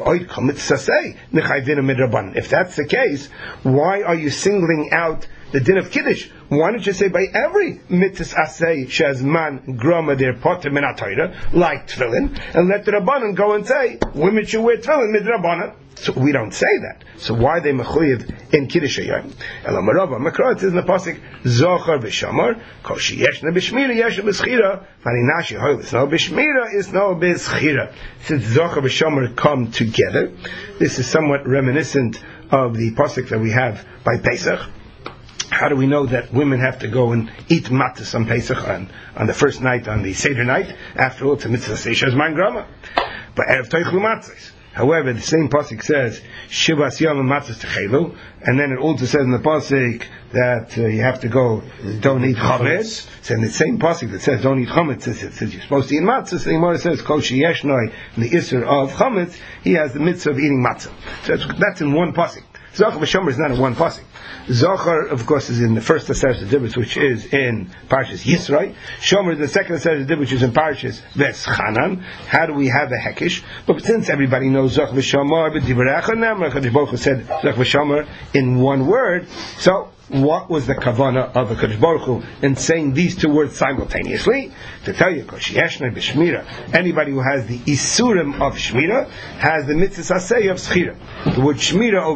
If that's the case, why are you singling out the din of Kiddush? Why don't you say by every mitzvah asay shazman grama der potter minat Torah, like tefillin, and let the rabbanan go and say women should wear tefillin midrabanan? So we don't say that. So why are they mechuyev in Kiddush Hayoim? Elamarava Makra, it says in the pasuk Zochar v'Shamar Koshi Yeshna b'Shmira Yeshna b'Schira Vaninashi Hoylis. No b'Shmira is no b'Schira. Since Zochar v'Shamar come together, this is somewhat reminiscent of the pasuk that we have by Pesach. How do we know that women have to go and eat matzah on Pesach on the first night, on the Seder night? After all, it's a mitzvah seishas man grama. But erev toichlu matzahs. However, the same pasuk says Shivas Yom Matzos Techelu, and then it also says in the pasuk that you have to go, don't eat chametz. So in the same pasuk that says don't eat chametz, it says you're supposed to eat matzah. So the Gemara says Kol Sheyeshnoi, the Isser of chametz, he has the mitzvah of eating matzah. So that's in one pasuk. Zochar v'Shomer is not in one pasuk. Zochar, of course, is in the first Aseret Dibros, which is in Parshas Yisroi. Shomer is in the second Aseret Dibros, which is in Parshas Veschanan. How do we have a hekish? But since everybody knows Zochar v'Shomer, but Divrei Echad Kadosh Baruch Hu said Zochar v'Shomer in one word. So what was the kavana of the Kadosh Baruch Hu in saying these two words simultaneously? To tell you, anybody who has the isurim of shmira has the mitzvah asay of schira. The word shmira over here means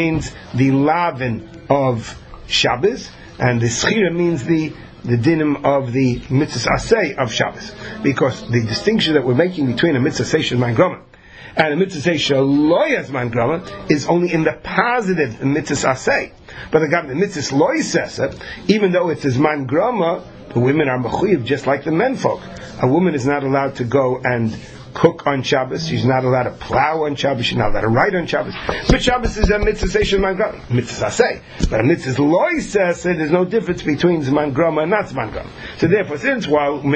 means the lavin of Shabbos, and the schira means the dinim of the mitzvah aseh of Shabbos. Because the distinction that we're making between a mitzvah aseh shel grama and a mitzvah aseh shel lo yazman grama is only in the positive mitzvah aseh. But the mitzvah lo yiseh, even though it's zman grama, the women are mechuyev just like the men folk. A woman is not allowed to go and cook on Shabbos. She's not allowed to plow on Shabbos. She's not allowed to ride on Shabbos. But Shabbos is a mitzvah seishon zman grama, mitzvah aseh. But a mitzvah lo yiseh, there's no difference between zman grama and not zman grama. So therefore, since women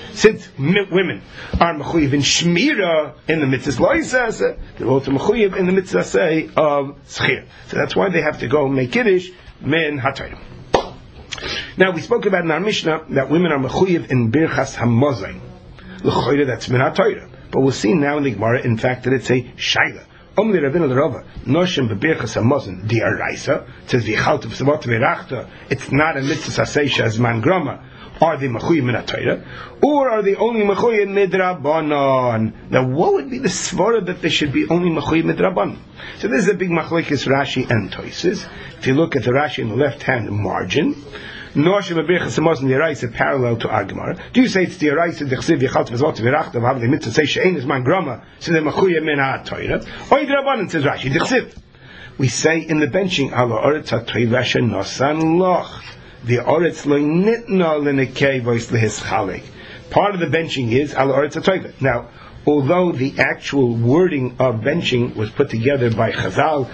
are mechuyev in shmira in the mitzvah lo yiseh, they're also mechuyev in the mitzvah aseh of schir. So that's why they have to go make kiddush min hatayim. Now we spoke about in our Mishnah that women are mechuyev in birchas hamazon. L'choyre, that's min hatayim. But we'll see now in the Gemara, in fact, that it's a shaila. Omli Rabbeinu l'Rava, noshem bebirchas hamazon di'araisa. It says v'chalta v'savot v'rachta. It's not a mitzvah aseh shazman grama. Are they mechuyev min hatayim, or are they only mechuyev midrabanan? Now, what would be the svara that they should be only mechuyev midrabanan? So this is a big machlokes Rashi and Tosfos. If you look at the Rashi in the left-hand margin, Noshim b'birchas hamazon di'araisa parallel to our Gemara. Do you say it's di'araisa d'chsiv yichalta v'zvot v'rachta v'hav the mitzvah say she'ein zman grama, so they're mechuyev min hatayim? Or midrabanan, says Rashi d'chsiv. We say in the benching ala oretz ha'toiva she'nosan loch. The oretz lo nitna l'nekei vois lehischalik. Part of the benching is ala oretz ha'toiva. Now, although the actual wording of benching was put together by Chazal,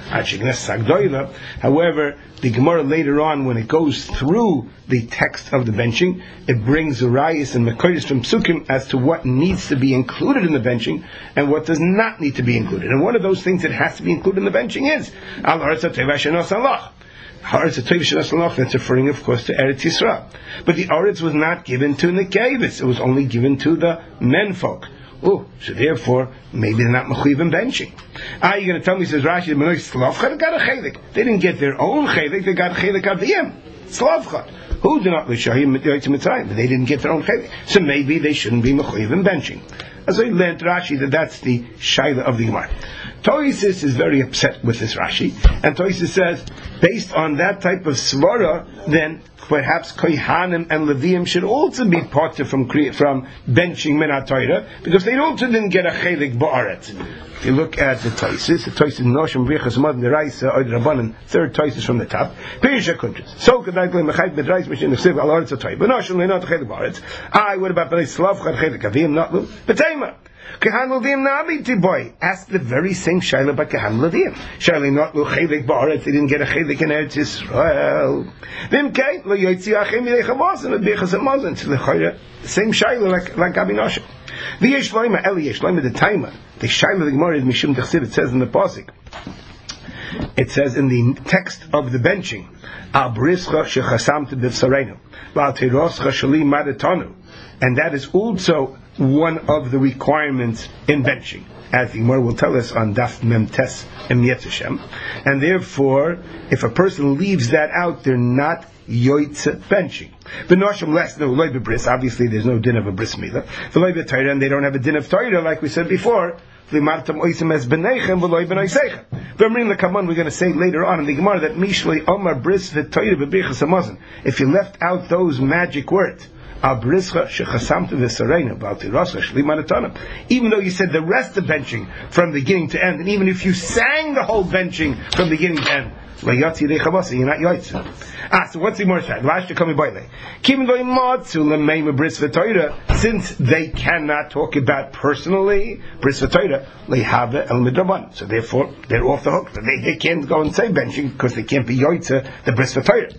however, the Gemara later on, when it goes through the text of the benching, it brings Urayis and Mekoris from Psukim as to what needs to be included in the benching and what does not need to be included. And one of those things that has to be included in the benching is Al Haaretz HaTeva Shenos Allah. Haaretz HaTeva Shenos Allah, that's referring, of course, to Eretz Yisrael. But the Haaretz was not given to Nekevis, it was only given to the men folk. Oh, so therefore, maybe they're not mechuyev in benching. You're going to tell me, says Rashi, they got a chelik. They didn't get their own chelik, they got chelik aviyim. Slavcha. Who did not l'shahim mitzrayim? They didn't get their own chelik. So maybe they shouldn't be mechuyev in benching. As I learned Rashi, that's the shaila of the Gemara. Tosfos is very upset with this Rashi, and Tosfos says, based on that type of svara, then perhaps Kohanim and Leviim should also be parted from benching min hatayra, because they also didn't get a chelik ba'aretz. If you look at the Tosfos Noshim Birchas Hamazon D'Oraisa Od Rabbanan, third Tosfos from the top, Pirisha Kuntres. So Kedai Glei Mechayt B'Drais Mishin Nechsiv Al Haaretz HaToiv. But Noshim Leinot Chelik Ba'aretz. What about B'nai Slavcha Chelik Avim Not Lu? B'Teima. Kehan L'Vim Nabi Tiboy. Ask the very same Shaila about Kehan L'Vim. Shaila Not Lu Chelik Ba'aretz. They didn't get a Chelik in Eretz Yisrael. V'Mkei Lo Yotzi Achim Yidei Hamazon Birchas Hamazon. It's the same Shaila like Gabi Noshim. The Yesh Loima Eli Yesh Loima the Taima. The Shaila of the Gemara is Mishum D'chsiv. It says in the pasuk. It says in the text of the benching, Al Brischa Shechasamtu B'Vsarenu, Val Teiroscha Shali Madatanu, and that is also one of the requirements in benching, as the Gemara will tell us on Daf Mem Tes Em Yetzishem. And therefore, if a person leaves that out, they're not yoitze benching. B'noshim less no loy b'bris. Obviously, there's no din of a bris milah. V'loy b'tayra, and they don't have a din of tayra, like we said before. V'martam oisem es b'neichem v'loy b'noisechem. V'amrin l'kamon, we're going to say later on in the Gemara that mishloi omar bris v'tayra b'birchas hamazon. If you left out those magic words, al brischa shechasamtu v'sareinu b'al tirascha shli manatana. Even though you said the rest of benching from beginning to end, and even if you sang the whole benching from beginning to end, you're not yoitz. So what's the more shad? Since they cannot talk about personally bris v'toira, lehave el midraban. So therefore they're off the hook. They can't go and say benching because they can't be yoitz the bris v'toira.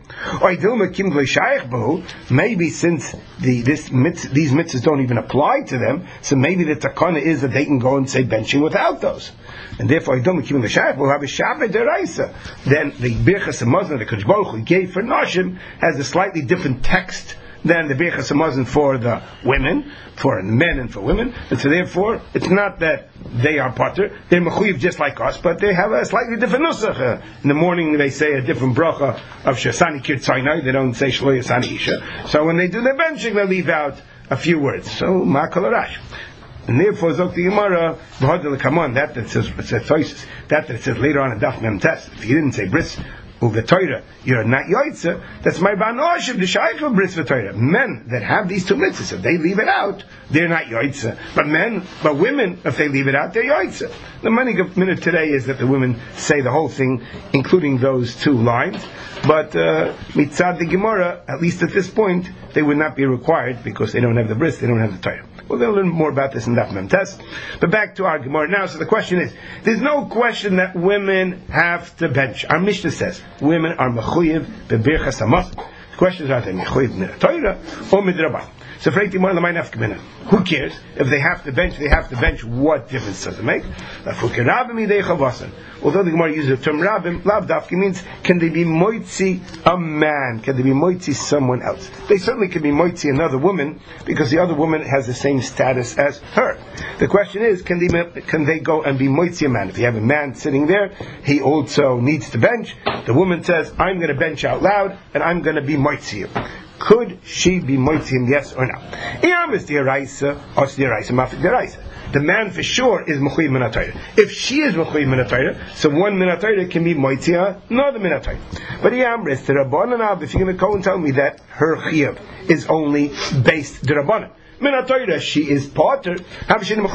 Maybe since these mitzvahs don't even apply to them, so maybe the takana is that they can go and say benching without those. And therefore, will have a Shabbat deraisa. Then the Birchas Hamazon that Kodesh Baruch Hu gave for Nashim has a slightly different text than the Birchas Hamazon for the women, for the men and for women. And so therefore, it's not that they are potter, they're mechuyev just like us, but they have a slightly different nusach. In the morning they say a different bracha of Shasani Kirtzainai, they don't say Shlo Yasani Isha. So when they do their benching, they leave out a few words. So, Ma'akal Arash. And therefore, Zok the Gemara, come on, that it says that it says later on in Daf Mem Tes, if you didn't say bris u'v'toira, you're not yoitza. That's my banoshim, the shaykh of bris v'toira. Men that have these two mitzvahs, if they leave it out, they're not yoitza. But women, if they leave it out, they're yoitza. The minute today is that the women say the whole thing, including those two lines. But mitzad the Gemara, at least at this point, they would not be required because they don't have the bris, they don't have the Torah. We're going to learn more about this in Daf Mem Tes. But back to our Gemara now. So the question is, there's no question that women have to bench. Our Mishnah says women are mechuyev bebirchas hamazon. The question is, are they mechuyev min Torah or midrabanan? So for who cares? If they have to bench, they have to bench. What difference does it make? Although the Gemara uses the term rabim, lav dafki means, can they be moitzi a man? Can they be moitzi someone else? They certainly can be moitzi another woman, because the other woman has the same status as her. The question is, can they go and be moitzi a man? If you have a man sitting there, he also needs to bench. The woman says, I'm going to bench out loud, and I'm going to be moitzi you. Could she be moitzim, yes or no? The man for sure is mechuyev min haTorah. If she is mechuyev min haTorah, so one min haTorah can be moitzia, another min haTorah. But if you're going to go and tell me that her chiyuv is only based d'Rabbanan, min haTorah, she is potter. She's not a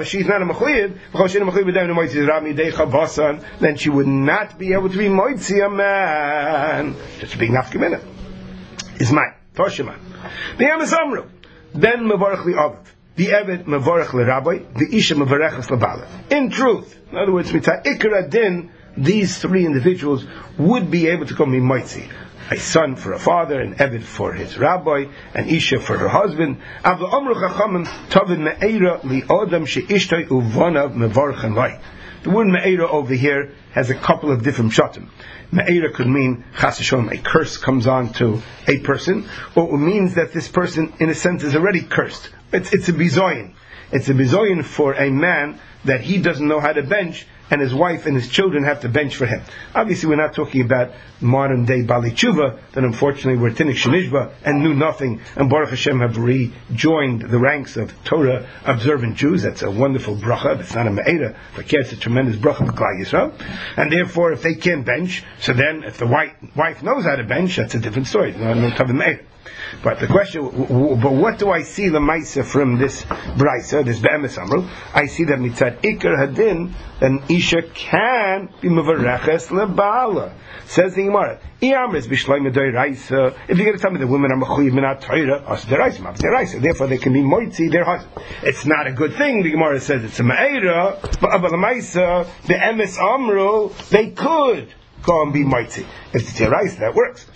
mechuyev, then she would not be able to be moitzia man. Just a big nafkamina. Is mine. Toshima. The Emes Amru. Ben mevarach li Aviv. The Eved mevarach li Rabbi. The Isha mevarachas li Bala. In truth, in other words, mitzah ikra din, these three individuals would be able to come be moitzi. A son for a father, an Eved for his rabbi, an Isha for her husband. Avlo Amru Chachamim Tavin me'era li Adam she'ishtay uvanav mevarachan lai. The word me'era over here has a couple of different pshatim. Me'era could mean chas v'sholom, a curse comes on to a person, or it means that this person, in a sense, is already cursed. It's a bizoyin. It's a bizoyin for a man that he doesn't know how to bench, and his wife and his children have to bench for him. Obviously, we're not talking about modern day Bali Tshuva, that unfortunately were Tinnik Shenishba and knew nothing, and Baruch Hashem have rejoined the ranks of Torah observant Jews. That's a wonderful bracha. It's not a me'era, but it's a tremendous bracha for Klal Yisrael. And therefore, if they can't bench, so then if the wife knows how to bench, that's a different story. No Tavim me'era. But the question, but what do I see the Maisa from this Braisa, this Be'emes Amru? I see that mitzad Iker Hadin, an Isha can be Mevareches Lebala. Says the Gemara, if you're going to tell me the women are mechuyev min haTorah, therefore they can be moitzi their husband. It's not a good thing. The Gemara says it's a me'era, but the Maisa, the Emes Amru, they could go and be moitzi. If it's Tiraisa, that works.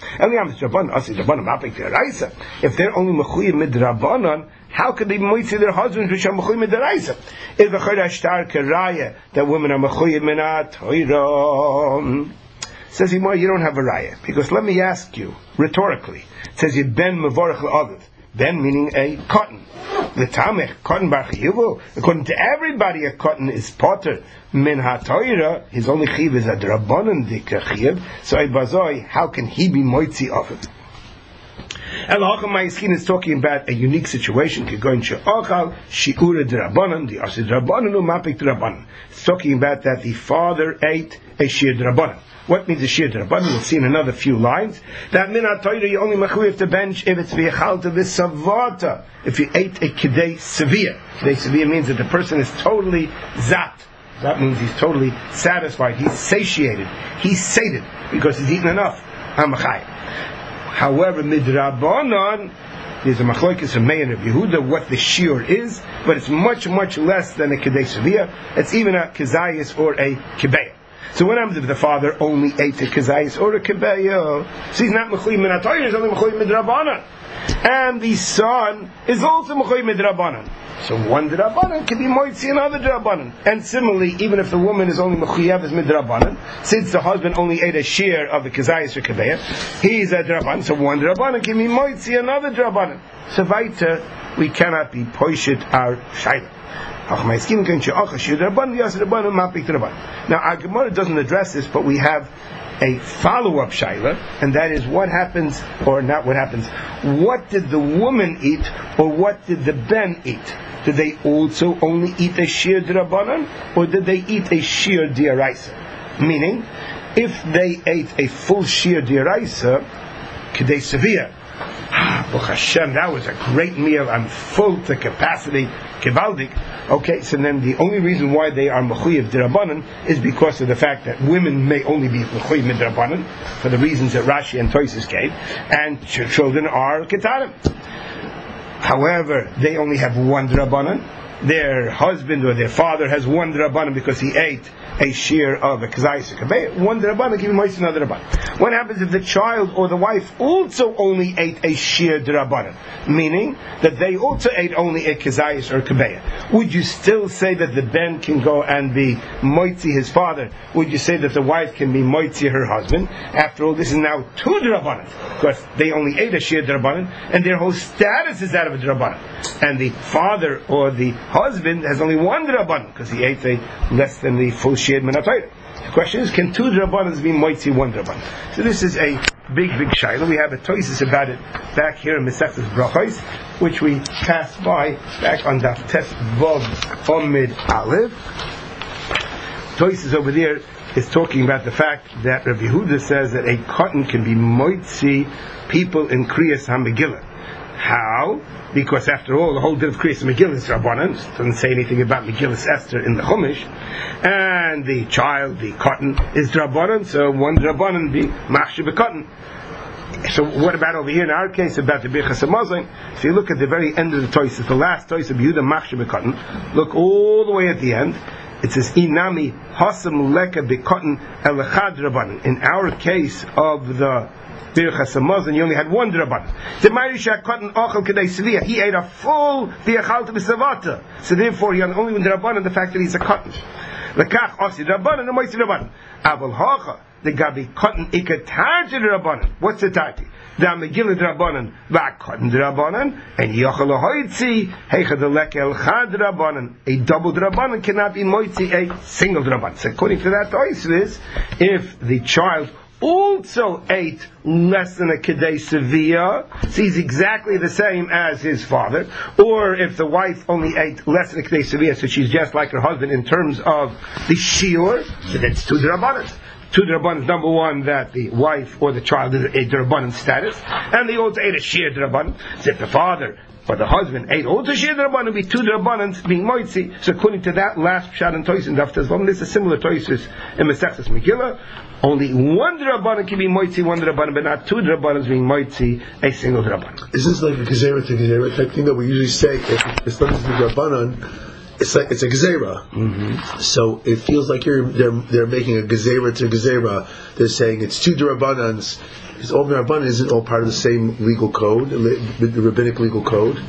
If they're only mechuyev midrabanan, how could they be moitzi their husbands which are mechuyev midraisa? If the chayra karaya that women are mechuyev min haTorah, says Gemara, you don't have a raya, because let me ask you rhetorically. It says you ben mevorach la'aviv. Ben meaning a cotton. The tamech cotton bar chiyuvu. According to everybody, a cotton is potter min haTorah. His only chiyuv is a drabanan dikra chiyuv. So Ibazoi, how can he be moitzi of it? El Hacham Ma'iskin is talking about a unique situation. It's talking about that the father ate a shir drabanan. What means a shir drabanan? We'll see in another few lines. That min haTorah you only mechuyev to bench if it's v'yachalta v'savata. If you ate a kidei seviyah. Kidei seviyah means that the person is totally zat. That means he's totally satisfied. He's satiated. He's sated because he's eaten enough. However, midrabanan, there's a machlokes of Meir and Yehuda what the shiur is, but it's much, much less than a kedei seviyah. It's even a kezayis or a kibeya. So what happens if the father only ate a kezayis or a kibeya? So he's not mechuyev min haTorah, he's only mechuyev midrabanan. And the son is also mechuyev midrabanan. So one drabanan can be moitzi another drabanan. And similarly, even if the woman is only mechuyev as midrabanan, since the husband only ate a share of the kezayis or kibeya, he's a drabanan. So one drabanan can be moitzi another drabanan. So weiter, we cannot be poishit our shayla. Now our Gemara doesn't address this, but we have a follow-up shaila, and that is what happens, or not what happens, what did the woman eat, or what did the ben eat? Did they also only eat a shir d'Rabbanan, or did they eat a shir d'Oraisa? Meaning, if they ate a full shir d'Oraisa, k'dei seviyah, Baruch Hashem, that was a great meal, I'm full to capacity, kivaldik. Okay, so then the only reason why they are mechuyev d'Rabbanan is because of the fact that women may only be mechuyev d'Rabbanan, for the reasons that Rashi and Tosfos gave, and children are ketanim. However, they only have one d'Rabbanan. Their husband or their father has one d'Rabbanan because he ate a shear of a kazayis kabeh. One d'Rabbanan, give him another d'Rabbanan. What happens if the child or the wife also only ate a shear d'Rabbanan? Meaning that they also ate only a kazayis or kabeh. Would you still say that the ben can go and be moitzi his father? Would you say that the wife can be moitzi her husband? After all, this is now two d'Rabbanan, because they only ate a shear d'Rabbanan, and their whole status is that of a d'Rabbanan. And the father or the husband has only one d'Rabbanan, because he ate a less than the full shear min haTorah. The question is, can two d'Rabbanans be moitzi one d'Rabbanan? So this is a big shayla. We have a Tosfos about it back here in Masechtas Brachos, which we passed by back on Daf Tes Vav Omid Aleph. Tosfos over there is talking about the fact that Rabbi Yehuda says that a cotton can be moitzi people in Kriyas HaMegillah. How? Because after all, the whole din of Kriyas Megillah is Rabbanan. It doesn't say anything about Megillah Esther in the Chumash. And the child, the cotton, is Rabbanan. So one Rabbanan be Machshir b'cotton. So what about over here in our case about the Birchas Hamazon? If you look at the very end of the Tosfos, the last Tosfos of Yehuda Machshir b'cotton, look all the way at the end. It says Inami Hasam Leka b'cotton elechad Rabbanan. In our case of the Birchas Hamazon, you only had one d'Rabbanan. He ate a full v'yachalta b'savata. So therefore, he had only one d'Rabbanan, the fact that he's a cotton. Lekach osi d'Rabbanan, and moitzi d'Rabbanan. Aval hacha, the gabi cotton ikatar d'Rabbanan. What's the tarti? The Megillah d'Rabbanan, v'cotton d'Rabbanan, and yochel hoitzi, heicha d'lek el chad d'Rabbanan. A double d'Rabbanan cannot be moitzi a single d'Rabbanan. So according to that Tosfos, if the child also ate less than a kedei seviyah, so he's exactly the same as his father. Or if the wife only ate less than a kedei seviyah, so she's just like her husband in terms of the shiur, so that's two d'Rabbanan. Two d'Rabbanan, number one, that the wife or the child is a d'Rabbanan status, and they also ate a shear d'Rabbanan. So if the father or the husband ate also shear d'Rabbanan, would be two d'Rabbanans being moitzi. So according to that last pshat and Tosfos in Daf Tes Vav, there's a similar Tosfos in Masechtas Megillah. Only one d'Rabbanan can be moitzi one d'Rabbanan, but not two d'Rabbanans being moitzi a single d'Rabbanan. Is this like a gezerah to gezerah type thing that we usually say? If it's not the d'Rabbanan, it's like it's a gezerah. Mm-hmm. So it feels like they're making a gezerah to gezerah. They're saying it's two d'Rabbanans. Because all d'Rabbanan isn't all part of the same legal code, the rabbinic legal code.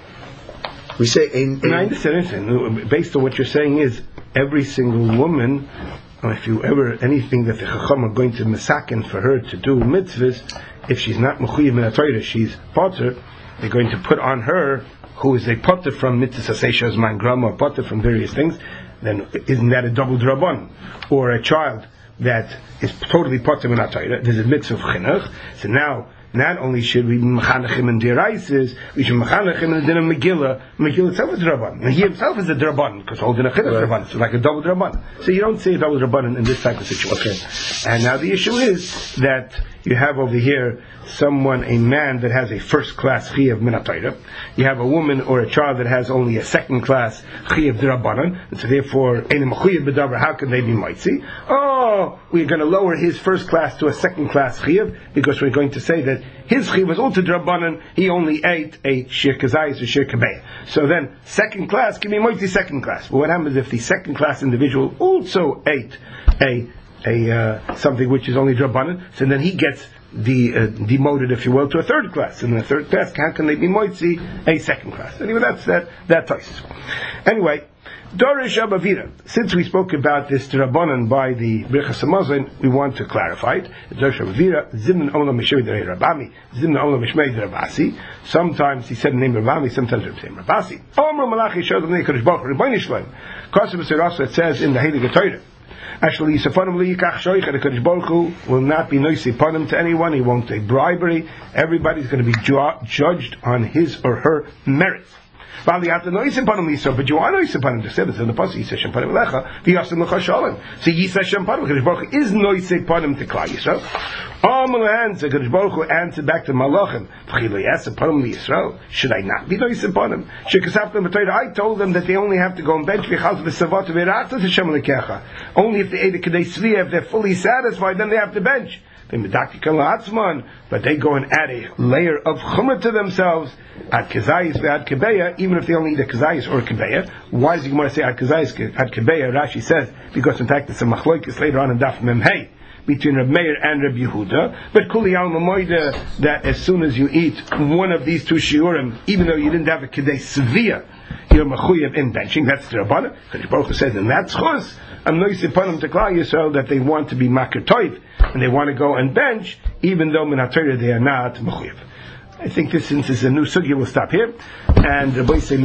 We say I understand. Based on what you're saying is every single woman, if you ever anything that the Chacham are going to mesaken for her to do mitzvahs, if she's not mechuyev min haTorah, she's potter, they're going to put on her, who is a potter from mitzvahs aseshas man gram, or potter from various things, then isn't that a double d'Rabbanan? Or a child that is totally potter min haTorah, there's a mitzvah of chinuch, so now not only should we be mechanechim in deraises, we should mechanechim in the din of Megillah. Megillah itself is d'Rabbanan, and he himself is a d'Rabbanan, because all din of chinuch is d'Rabbanan, so like a double d'Rabbanan. So you don't see a double d'Rabbanan in this type of situation. Okay. And now the issue is that you have over here a man that has a first class chiyuv min haTorah. You have a woman or a child that has only a second class chiyuv d'Rabbanan, and so therefore, how can they be moitzi? Oh, we're going to lower his first class to a second class chiyuv, because we're going to say that his chiyuv was also d'Rabbanan, he only ate a shir kazayis or shir kabeh. So then, second class can be moitzi second class. But what happens if the second class individual also ate a something which is only d'Rabbanan, so then he gets demoted, if you will, to a third class. And in the third class, how can they be moitzi a second class? Anyway, that's that Tosfos. Anyway, Dorish Abavira. Since we spoke about this d'Rabbanan by the Birchas Hamazon, we want to clarify it. Dorish Abavira, Zimnan Olam Mishmei D'Rei Rabami, Zimnan Olam Mishmei D'Rabasi. Sometimes he said the name Rabami, sometimes the name Rabasi. Omru Malachi Shodom Nei Kodesh Baruch Hu Rebbeinu Shalom. Kosev B'Sirasa, it says in the Heilige Torah, Actually, Yisapanim liyikach shoichet. The Kodesh Baruch Hu will not be noisipanim to anyone. He won't take bribery. Everybody's going to be judged on his or her merits. But you are noisipanim to say this in the pasuk. Yisashem panim lecha v'yasim lecha shalom. So Yisashem panim. Kodesh Baruch Hu is noisipanim to Klal Yisrael. So Kodesh Baruch Hu answered back to Malachim. Should I not be noisipanim? I told them that they only have to go and bench. Only if they ate a kedei tzviyah, if they're fully satisfied, then they have to bench. But they go and add a layer of chumrah to themselves at kezayis ve'ad kebeya, even if they only eat a kezayis or a kebeya. Why does the Gemara say at kezayis at kebeya? Rashi says because in fact it's a machloikis later on in Daf Mem Hey between Reb Meir and Reb Yehuda. But kuli al mamoida that as soon as you eat one of these two shiurim, even though you didn't have a kedei sviyah, you're mechuyev in benching. That's the Rabbanan. Kodesh Baruch Hu says, and that's chus. I'm noisipanim to Klal Yisrael that they want to be makir toiv and they want to go and bench, even though min haTorah they are not mechuyev. I think this, since it's a new sugya, we'll stop here. And Rabbi say